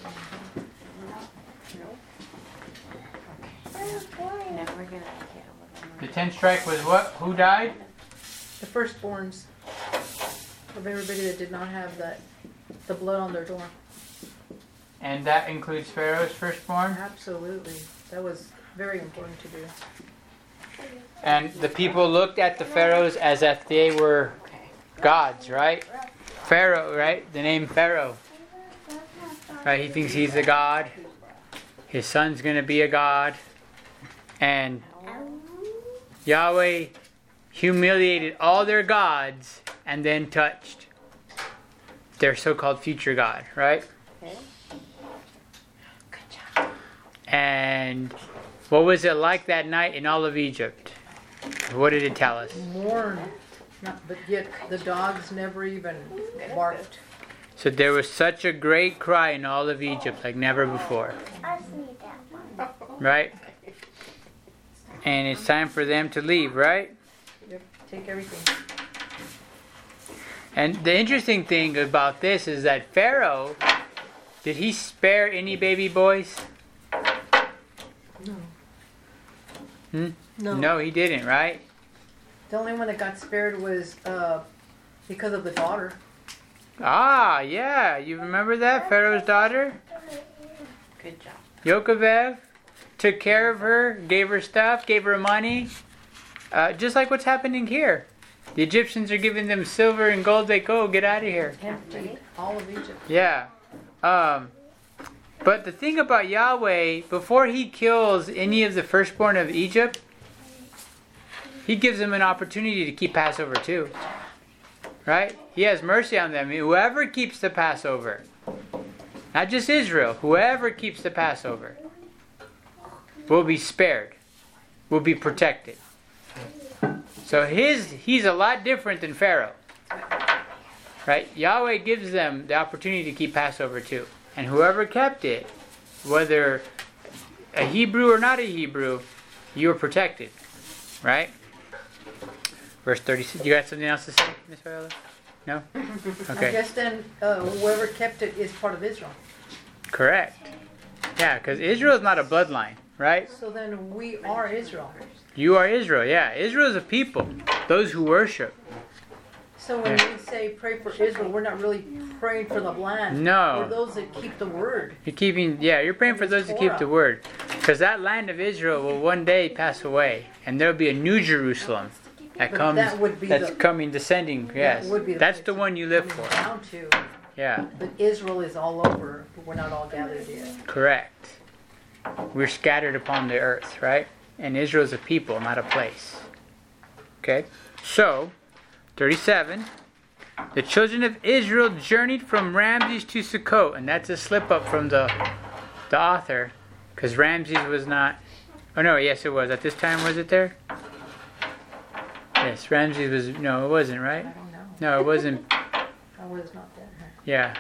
No, we're gonna. The tenth strike was what? Who died? The firstborns of everybody that did not have that, the blood on their door. And that includes Pharaoh's firstborn? Absolutely. That was very important to do. And the people looked at the pharaohs as if they were gods, right? Pharaoh, right? The name Pharaoh. Right? He thinks he's a god. His son's going to be a god. And Yahweh humiliated all their gods and then touched their so-called future god, right? And what was it like that night in all of Egypt? What did it tell us? Mourn, not, but yet the dogs never even barked. So there was such a great cry in all of Egypt like never before. Right? And it's time for them to leave, right? Yep, take everything. And the interesting thing about this is that Pharaoh, did he spare any baby boys? No. Hmm? No. No, he didn't, right? The only one that got spared was uh, because of the daughter. Ah, yeah. You remember that? Pharaoh's daughter? Good job. Yocheved took care of her, gave her stuff, gave her money. Uh, just like what's happening here. The Egyptians are giving them silver and gold. They go, get out of here. Emptied all of Egypt. Yeah. Um, but the thing about Yahweh, before he kills any of the firstborn of Egypt, he gives them an opportunity to keep Passover too. Right? He has mercy on them. Whoever keeps the Passover, not just Israel, whoever keeps the Passover will be spared, will be protected. So his he's a lot different than Pharaoh. Right? Yahweh gives them the opportunity to keep Passover too. And whoever kept it, whether a Hebrew or not a Hebrew, you were protected. Right? Verse thirty-six. You got something else to say, Miss Viola? No? Okay. I guess then uh, whoever kept it is part of Israel. Correct. Yeah, because Israel is not a bloodline, right? So then we are Israel. You are Israel, yeah. Israel is a people, those who worship. So when Yeah. we say pray for Israel, we're not really praying for the land. No. We're those that keep the word. You're keeping, yeah, you're praying for those who keep the word. Because that land of Israel will one day pass away, and there'll be a new Jerusalem that But comes, that would be that's the- coming, descending, yes. would be the That's place the one you live coming for. Down to, Yeah, but Israel is all over, but we're not all gathered yet. correct. We're scattered upon the earth, right? And Israel is a people, not a place. Okay? So, thirty-seven. The children of Israel journeyed from Ramses to Sukkot. And that's a slip up from the, the author. Because Ramses was not... Oh no, yes it was. At this time, was it there? Yes, Ramses was... No, it wasn't, right? I don't know. No, it wasn't... I was not there. Yeah.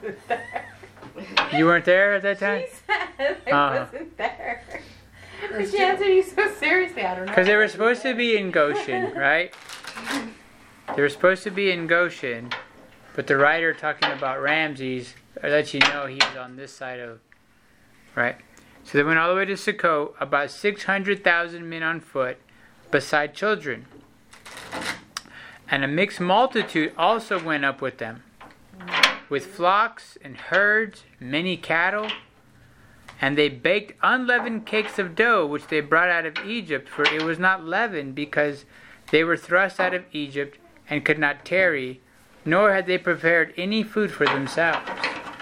You weren't there at that time? She said I Uh-huh. wasn't there. But That's she true. answered you so seriously. I don't know. Because they were supposed to be in Goshen, right? They were supposed to be in Goshen, but the writer talking about Ramses lets you know he was on this side of, right? So they went all the way to Sukkot, about six hundred thousand men on foot, beside children. And a mixed multitude also went up with them, with flocks and herds, many cattle. And they baked unleavened cakes of dough, which they brought out of Egypt, for it was not leavened, because they were thrust out of Egypt and could not tarry, nor had they prepared any food for themselves.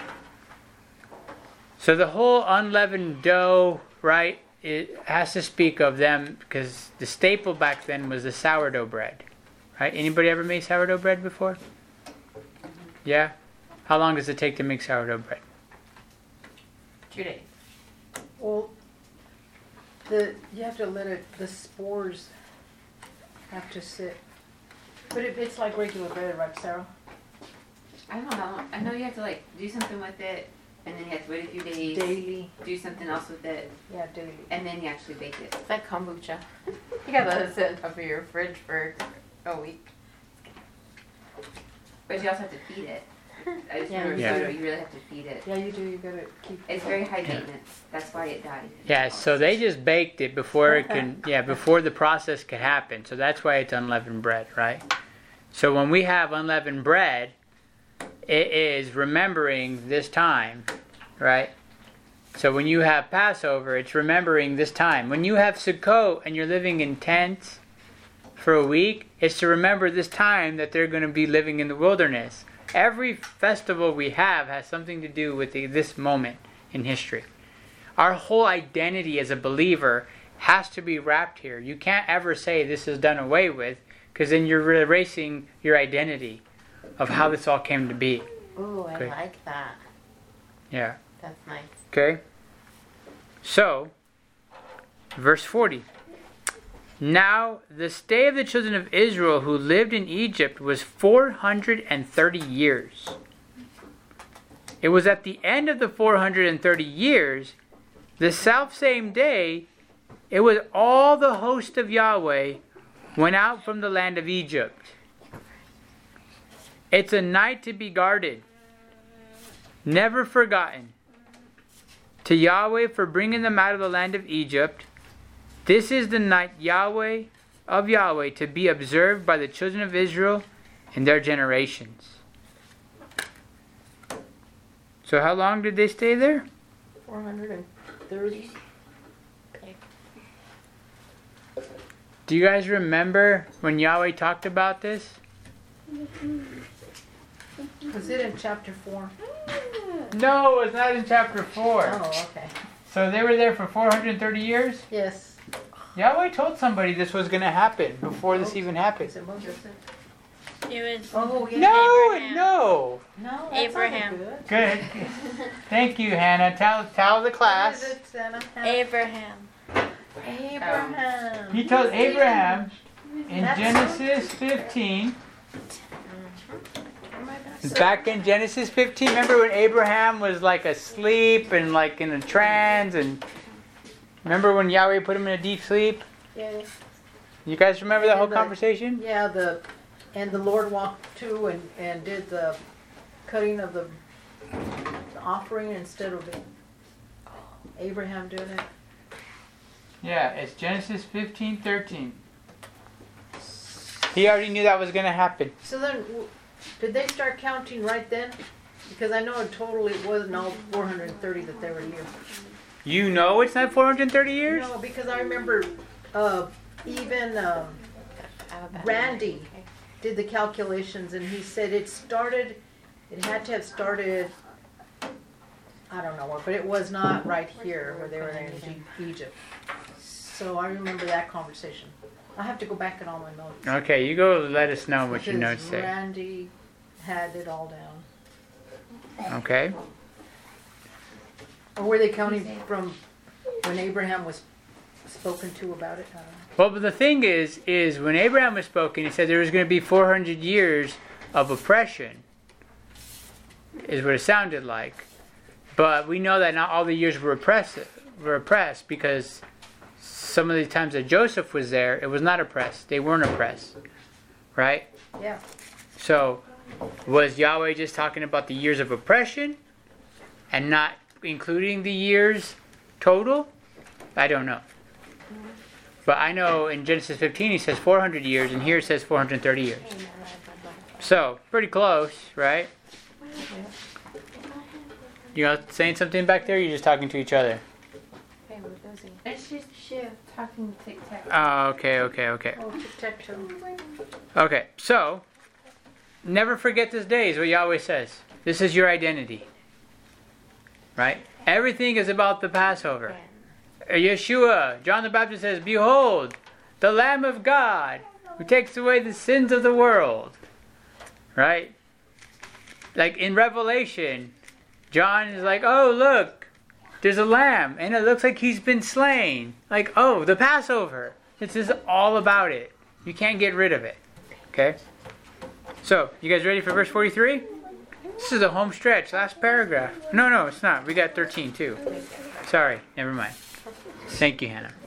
So the whole unleavened dough, right, it has to speak of them because the staple back then was the sourdough bread. Right? Anybody ever made sourdough bread before? Yeah? How long does it take to make sourdough bread? Two days. Well, the you have to let it. The spores have to sit. But it, it's like regular bread, right, Sarah? I don't know. I know you have to like do something with it, and then you have to wait a few days. Daily. Do something else with it, Yeah, daily. and then you actually bake it. It's like kombucha. You gotta let it sit on top of your fridge for a week. But you also have to feed it. I just Yeah. remember Yeah. soda, you really have to feed it. Yeah, you do. You gotta keep. It's very high maintenance. That's why it died. Yeah, so they just baked it before it can, yeah, before the process could happen. So that's why it's unleavened bread, right? So when we have unleavened bread, it is remembering this time, right? So when you have Passover, it's remembering this time. When you have Sukkot and you're living in tents for a week, it's to remember this time that they're going to be living in the wilderness. Every festival we have has something to do with the, this moment in history. Our whole identity as a believer has to be wrapped here. You can't ever say this is done away with, because then you're erasing your identity of how this all came to be. Ooh, I Okay. like that. Yeah. That's nice. Okay? So, verse forty. Now, the stay of the children of Israel who lived in Egypt was four hundred thirty years. It was at the end of the four hundred thirty years, the selfsame day, it was all the host of Yahweh went out from the land of Egypt. It's a night to be guarded, never forgotten. To Yahweh for bringing them out of the land of Egypt. This is the night Yahweh of Yahweh to be observed by the children of Israel in their generations. So how long did they stay there? four hundred thirty. Do you guys remember when Yahweh talked about this? Was it in chapter four? No, it's not in chapter four. Oh, okay. So they were there for four hundred thirty years? Yes. Yahweh told somebody this was going to happen before this even happened. Is it Moses? It was Oh, yeah. No, Abraham. no. No, that Abraham. sounded Good. Thank you, Hannah. Tell tell the good. class. What is it, Santa? Abraham. Abraham. He told Abraham in That's- Genesis fifteen. Back in Genesis fifteen, remember when Abraham was like asleep and like in a trance, and remember when Yahweh put him in a deep sleep? Yeah. You guys remember that whole And the- conversation? Yeah, the and the Lord walked to and, and did the cutting of the, the offering instead of the, Abraham doing it. Yeah, it's Genesis fifteen thirteen. He already knew that was going to happen. So then, w- did they start counting right then? Because I know in total it wasn't all four hundred thirty that they were here. You know it's not four hundred thirty years? No, because I remember uh, even um, Randy did the calculations and he said it started, it had to have started, I don't know where, but it was not right here where they were in G- Egypt. So I remember that conversation. I have to go back at all my notes. Okay, you go let us know what your Because notes say. Randy had it all down. Okay. Or were they counting from when Abraham was spoken to about it? I don't know. Well, but the thing is, is when Abraham was spoken, he said there was going to be four hundred years of oppression, is what it sounded like. But we know that not all the years were oppressed, were oppressed because some of the times that Joseph was there, it was not oppressed. They weren't oppressed, right? Yeah. So, was Yahweh just talking about the years of oppression and not including the years total? I don't know. But I know in Genesis fifteen he says four hundred years, and here it says four hundred thirty years. So, pretty close, right? You know, saying something back there, or you're just talking to each other? It's just Shiv talking tic tac. Oh, okay, okay, okay. Oh, tic-tac-toe. Okay, so, never forget this day is what Yahweh says. This is your identity. Right? Everything is about the Passover. Yeshua, John the Baptist says, behold, the Lamb of God who takes away the sins of the world. Right? Like in Revelation, John is like, oh, look, there's a lamb, and it looks like he's been slain. Like, oh, the Passover. This is all about it. You can't get rid of it. Okay? So, you guys ready for verse forty-three? This is the home stretch, last paragraph. No, no, it's not. We got thirteen too. Sorry, never mind. Thank you, Hannah.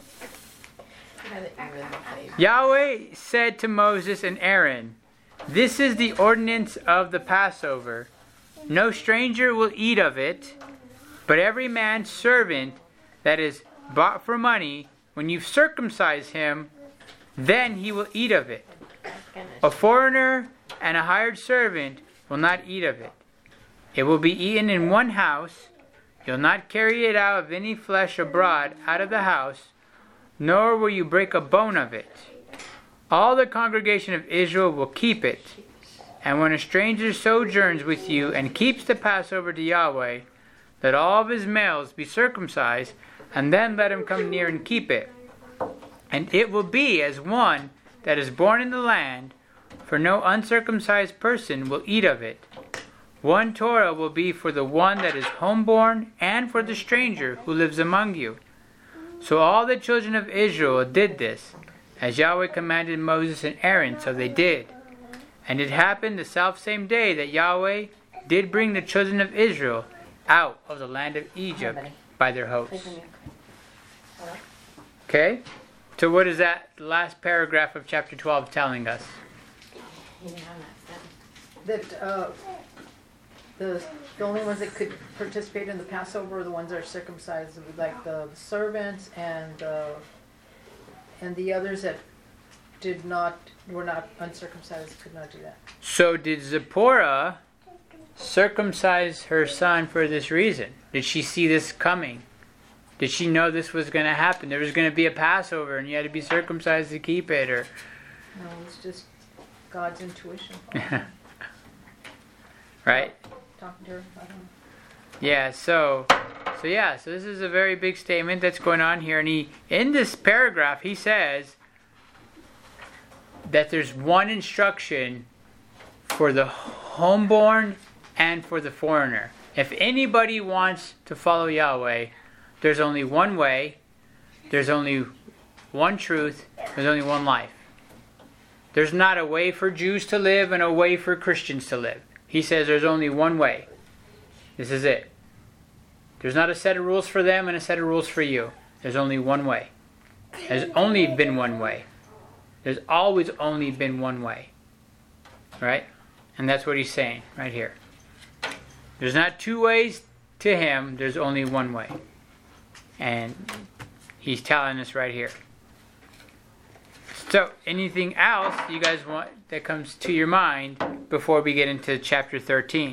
Yahweh said to Moses and Aaron, this is the ordinance of the Passover. No stranger will eat of it, but every man's servant that is bought for money, when you circumcise him, then he will eat of it. A foreigner and a hired servant will not eat of it. It will be eaten in one house. You'll not carry it out of any flesh abroad out of the house, nor will you break a bone of it. All the congregation of Israel will keep it. And when a stranger sojourns with you and keeps the Passover to Yahweh, let all of his males be circumcised, and then let him come near and keep it. And it will be as one that is born in the land, for no uncircumcised person will eat of it. One Torah will be for the one that is homeborn and for the stranger who lives among you. So all the children of Israel did this, as Yahweh commanded Moses and Aaron, so they did. And it happened the selfsame day that Yahweh did bring the children of Israel out of the land of Egypt by their hosts. Okay? So what is that last paragraph of chapter twelve telling us? That uh, the the only ones that could participate in the Passover are the ones that are circumcised, like the servants and uh, and the others that did not were not uncircumcised could not do that. So did Zipporah circumcise her son for this reason? Did she see this coming? Did she know this was going to happen? There was going to be a Passover and you had to be circumcised to keep it, or No, it's just God's intuition. right? Talking to her, I don't know. Yeah, so so yeah, so this is a very big statement that's going on here, and he in this paragraph he says that there's one instruction for the homeborn and for the foreigner. If anybody wants to follow Yahweh, there's only one way, there's only one truth, there's only one life. There's not a way for Jews to live and a way for Christians to live. He says there's only one way. This is it. There's not a set of rules for them and a set of rules for you. There's only one way. There's only been one way. There's always only been one way. Right? And that's what he's saying right here. There's not two ways to him. There's only one way. And he's telling us right here. So, anything else you guys want that comes to your mind before we get into chapter thirteen?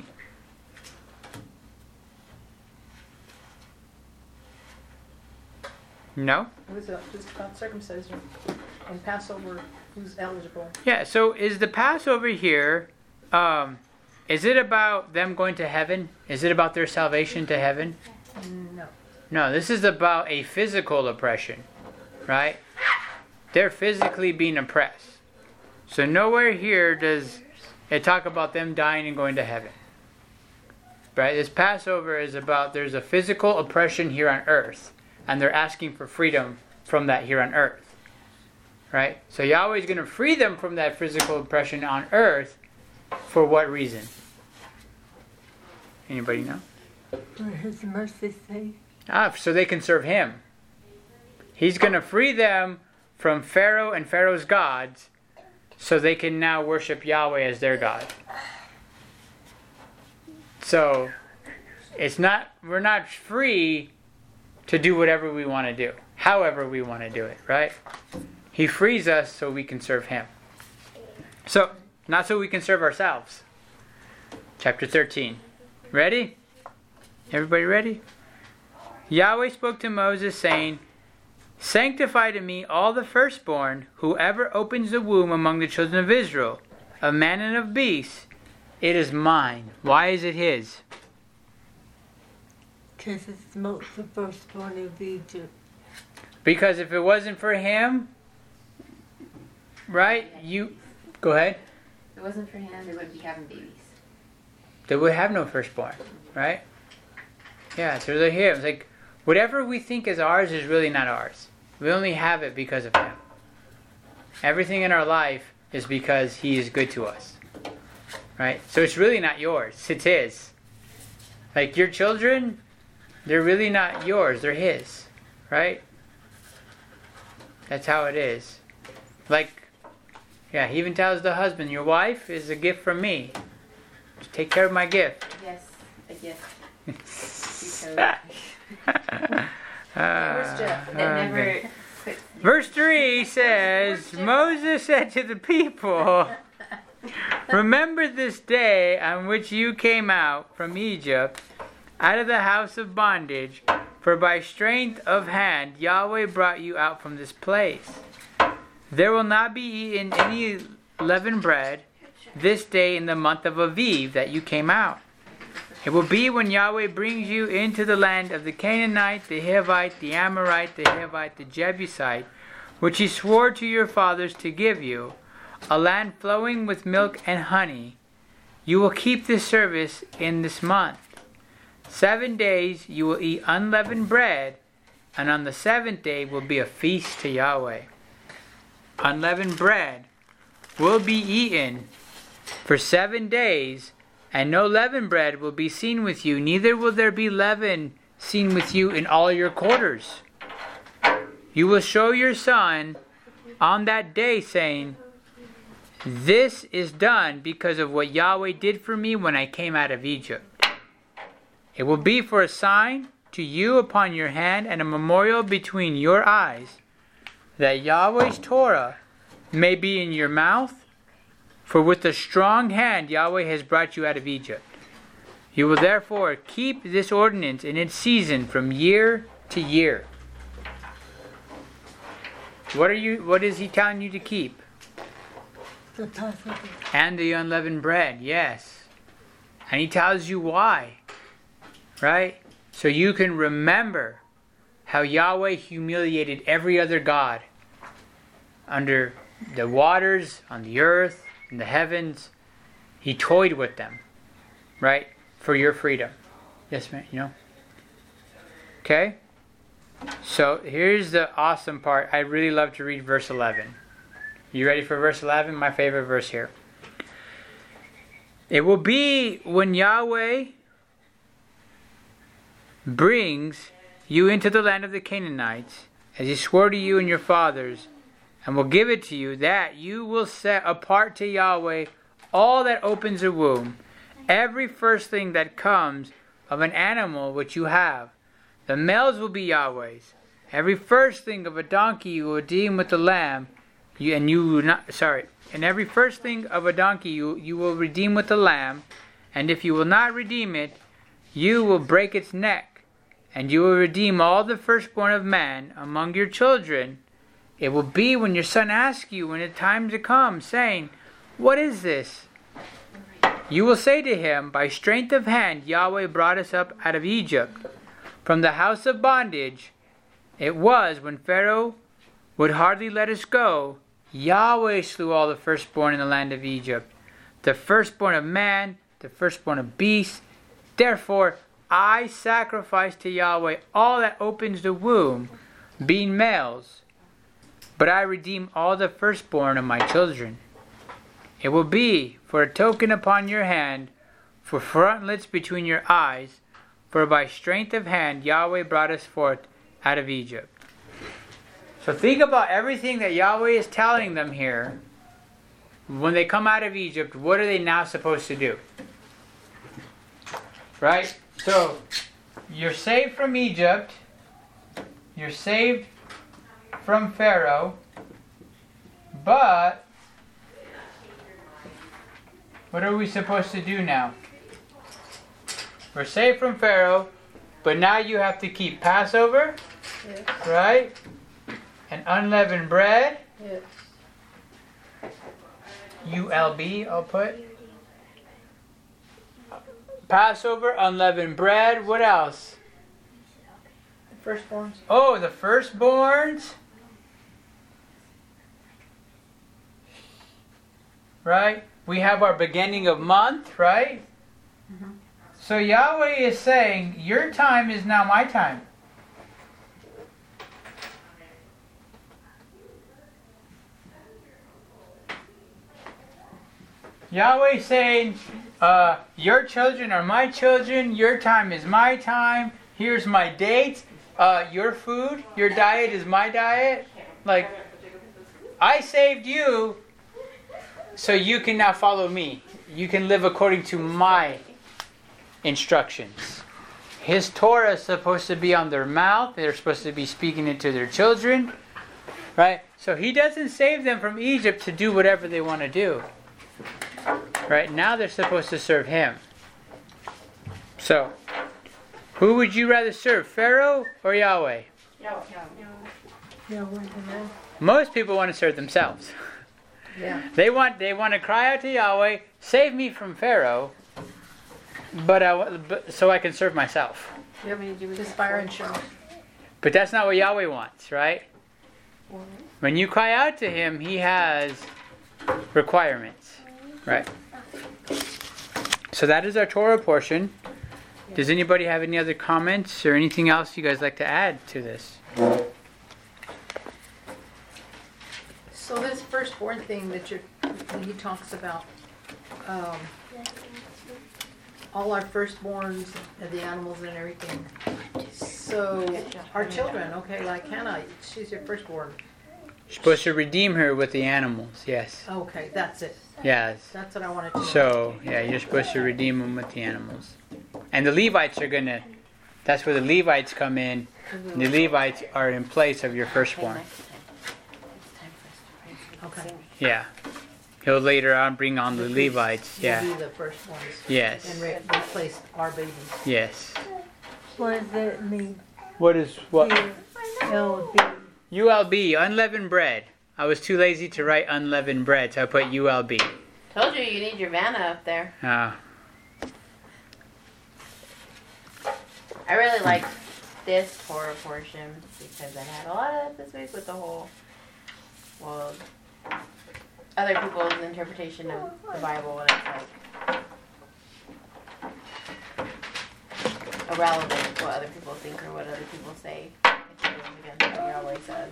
No? It was uh, just about circumcision and Passover. Who's eligible? Yeah, so is the Passover here, um, is it about them going to heaven? Is it about their salvation to heaven? No. No, this is about a physical oppression, right? They're physically being oppressed. So nowhere here does it talk about them dying and going to heaven. Right? This Passover is about there's a physical oppression here on earth, and they're asking for freedom from that here on earth. Right? So Yahweh is going to free them from that physical oppression on earth. For what reason? Anybody know? For his mercy's sake. Ah, so they can serve him. He's going to free them from Pharaoh and Pharaoh's gods, so they can now worship Yahweh as their God. So, it's not, we're not free to do whatever we want to do, however we want to do it, right? He frees us so we can serve him. So, not so we can serve ourselves. Chapter thirteen. Ready? Everybody ready? Yahweh spoke to Moses, saying, sanctify to me all the firstborn, whoever opens the womb among the children of Israel, of man and of beast, it is mine. Why is it his? Because it smote the firstborn of Egypt. Because if it wasn't for him, right, you, go ahead. If it wasn't for him, they wouldn't be having babies. They would have no firstborn, right? Yeah, it's really him. It's like, whatever we think is ours is really not ours. We only have it because of him. Everything in our life is because he is good to us, right? So it's really not yours, it's his. Like your children, they're really not yours, they're his, right? That's how it is. Like, yeah, he even tells the husband, your wife is a gift from me. Just take care of my gift. Yes, a gift. Uh, That uh, never quits. Verse three says, Moses said to the people, remember this day on which you came out from Egypt, out of the house of bondage, for by strength of hand Yahweh brought you out from this place. There will not be eaten any leavened bread this day in the month of Aviv that you came out. It will be when Yahweh brings you into the land of the Canaanite, the Hivite, the Amorite, the Hivite, the Jebusite, which he swore to your fathers to give you, a land flowing with milk and honey. You will keep this service in this month. Seven days you will eat unleavened bread, and on the seventh day will be a feast to Yahweh. Unleavened bread will be eaten for seven days, and no leavened bread will be seen with you, neither will there be leaven seen with you in all your quarters. You will show your son on that day, saying, this is done because of what Yahweh did for me when I came out of Egypt. It will be for a sign to you upon your hand and a memorial between your eyes, that Yahweh's Torah may be in your mouth. For with a strong hand Yahweh has brought you out of Egypt. You will therefore keep this ordinance in its season from year to year. What are you? What is he telling you to keep? The Passover. And the unleavened bread, yes. And he tells you why. Right? So you can remember how Yahweh humiliated every other god under the waters, on the earth, in the heavens. He toyed with them, right, for your freedom. Yes, ma'am, you know. Okay? So here's the awesome part. I really love to read verse eleven. You ready for verse eleven? My favorite verse here. It will be when Yahweh brings you into the land of the Canaanites, as he swore to you and your fathers, and will give it to you, that you will set apart to Yahweh all that opens a womb, every first thing that comes of an animal which you have. The males will be Yahweh's. Every first thing of a donkey you will redeem with the lamb, you, and you will not, sorry, and every first thing of a donkey you, you will redeem with the lamb, and if you will not redeem it, you will break its neck, and you will redeem all the firstborn of man among your children. It will be when your son asks you when the time to come, saying, what is this? You will say to him, by strength of hand Yahweh brought us up out of Egypt, from the house of bondage. It was when Pharaoh would hardly let us go, Yahweh slew all the firstborn in the land of Egypt, the firstborn of man, the firstborn of beast. Therefore I sacrifice to Yahweh all that opens the womb, being males. But I redeem all the firstborn of my children. It will be for a token upon your hand, for frontlets between your eyes, for by strength of hand Yahweh brought us forth out of Egypt. So think about everything that Yahweh is telling them here. When they come out of Egypt, what are they now supposed to do? Right? So, you're saved from Egypt. You're saved from Pharaoh, but what are we supposed to do now? We're saved from Pharaoh, but now you have to keep Passover, Yes. right? And unleavened bread, Yes. U L B, I'll put. Passover, unleavened bread. What else? Firstborns. Oh, the firstborns. Right? We have our beginning of month, right? Mhm. So Yahweh is saying, your time is now my time. Yahweh saying, uh, your children are my children, your time is my time, here's my date, uh, your food, your diet is my diet. Like, I saved you, so you can now follow me. You can live according to my instructions. His Torah is supposed to be on their mouth. They're supposed to be speaking it to their children. Right? So he doesn't save them from Egypt to do whatever they want to do. Right? Now they're supposed to serve him. So, who would you rather serve, Pharaoh or Yahweh? No, Yeah, wait a minute. Most people want to serve themselves. Yeah. They want they want to cry out to Yahweh, save me from Pharaoh, but I but, so I can serve myself. You want me to do Just fire and show. But that's not what Yahweh wants, right? When you cry out to him, he has requirements, right? So that is our Torah portion. Does anybody have any other comments or anything else you guys like to add to this? So this firstborn thing that you're, that he talks about, um, all our firstborns, and the animals and everything. So our children, okay, like Hannah, she's your firstborn. You're supposed to redeem her with the animals, yes. Okay, that's it. Yes. That's what I wanted to know. So, yeah, you're supposed to redeem them with the animals. And the Levites are going to, that's where the Levites come in. And the Levites are in place of your firstborn. Okay. Yeah. He'll later on bring on the The priests Levites. will Yeah. be the first ones. Yes. And re- replace our babies. Yes. What does that mean? What is what? L B. U L B, unleavened bread. I was too lazy to write unleavened bread, so I put U L B. Told you you need your Vanna up there. Uh, I really like this Torah portion because I had a lot of it this week with the whole, well, other people's interpretation of the Bible, and it's like irrelevant what other people think or what other people say. It's going against what Yahweh says.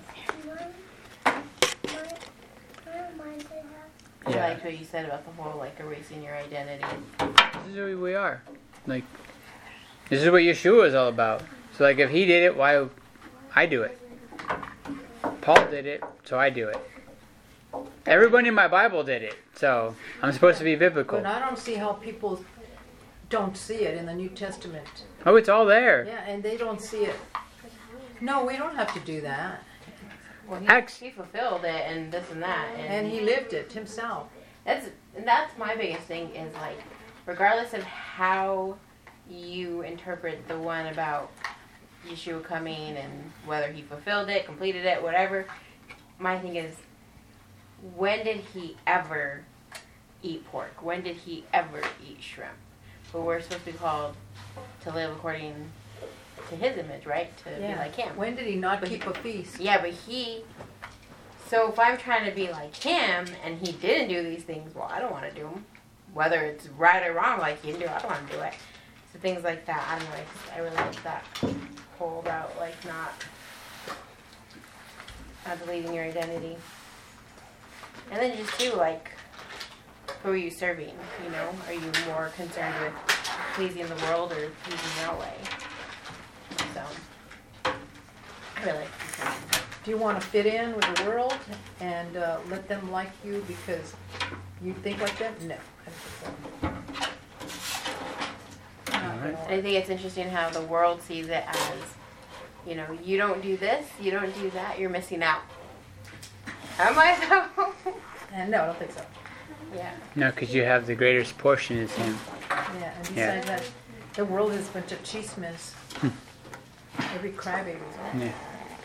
I yeah. liked what you said about the whole like erasing your identity. This is who we are. Like, this is what Yeshua is all about. So, like, if he did it, why I do it? Paul did it, so I do it. Everybody in my Bible did it, so I'm supposed to be biblical. But I don't see how people don't see it in the New Testament. Oh, it's all there. Yeah, and they don't see it. No, we don't have to do that. Well, he, Ex- he fulfilled it and this and that, and, And he lived it himself. That's and that's my biggest thing is like, regardless of how you interpret the one about Yeshua coming and whether he fulfilled it, completed it, whatever. My thing is, when did he ever eat pork? When did he ever eat shrimp? But we're supposed to be called to live according to his image, right? To be like him. When did he not But keep he- a feast? Yeah, but he. So if I'm trying to be like him and he didn't do these things, well, I don't want to do them. Whether it's right or wrong, like he didn't do it, I don't want to do it. So things like that. I don't know. I just- I really like that whole route, like not, not deleting your identity. And then just too, like, who are you serving? You know, are you more concerned with pleasing the world or pleasing Yahweh? So I really like this. Do you want to fit in with the world and uh, let them like you because you think like them? No. I don't think so. Not gonna Alright. work. I think it's interesting how the world sees it as, you know, you don't do this, you don't do that, you're missing out. Am I though? And no, I don't think so. Yeah. No, because you have the greatest portion is him. Yeah, and Yeah. besides that, the world is a bunch of chismes. Every crybaby. Yeah.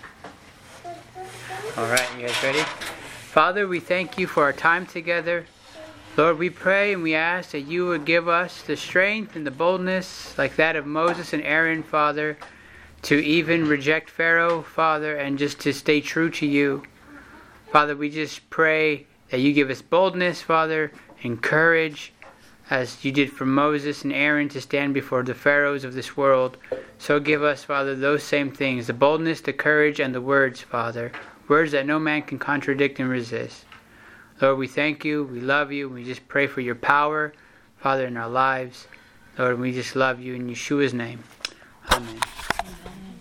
All right, you guys ready? Father, we thank you for our time together. Lord, we pray and we ask that you would give us the strength and the boldness like that of Moses and Aaron, Father, to even reject Pharaoh, Father, and just to stay true to you. Father, we just pray that you give us boldness, Father, and courage, as you did for Moses and Aaron to stand before the pharaohs of this world. So give us, Father, those same things, the boldness, the courage, and the words, Father, words that no man can contradict and resist. Lord, we thank you, we love you, we just pray for your power, Father, in our lives. Lord, we just love you in Yeshua's name. Amen.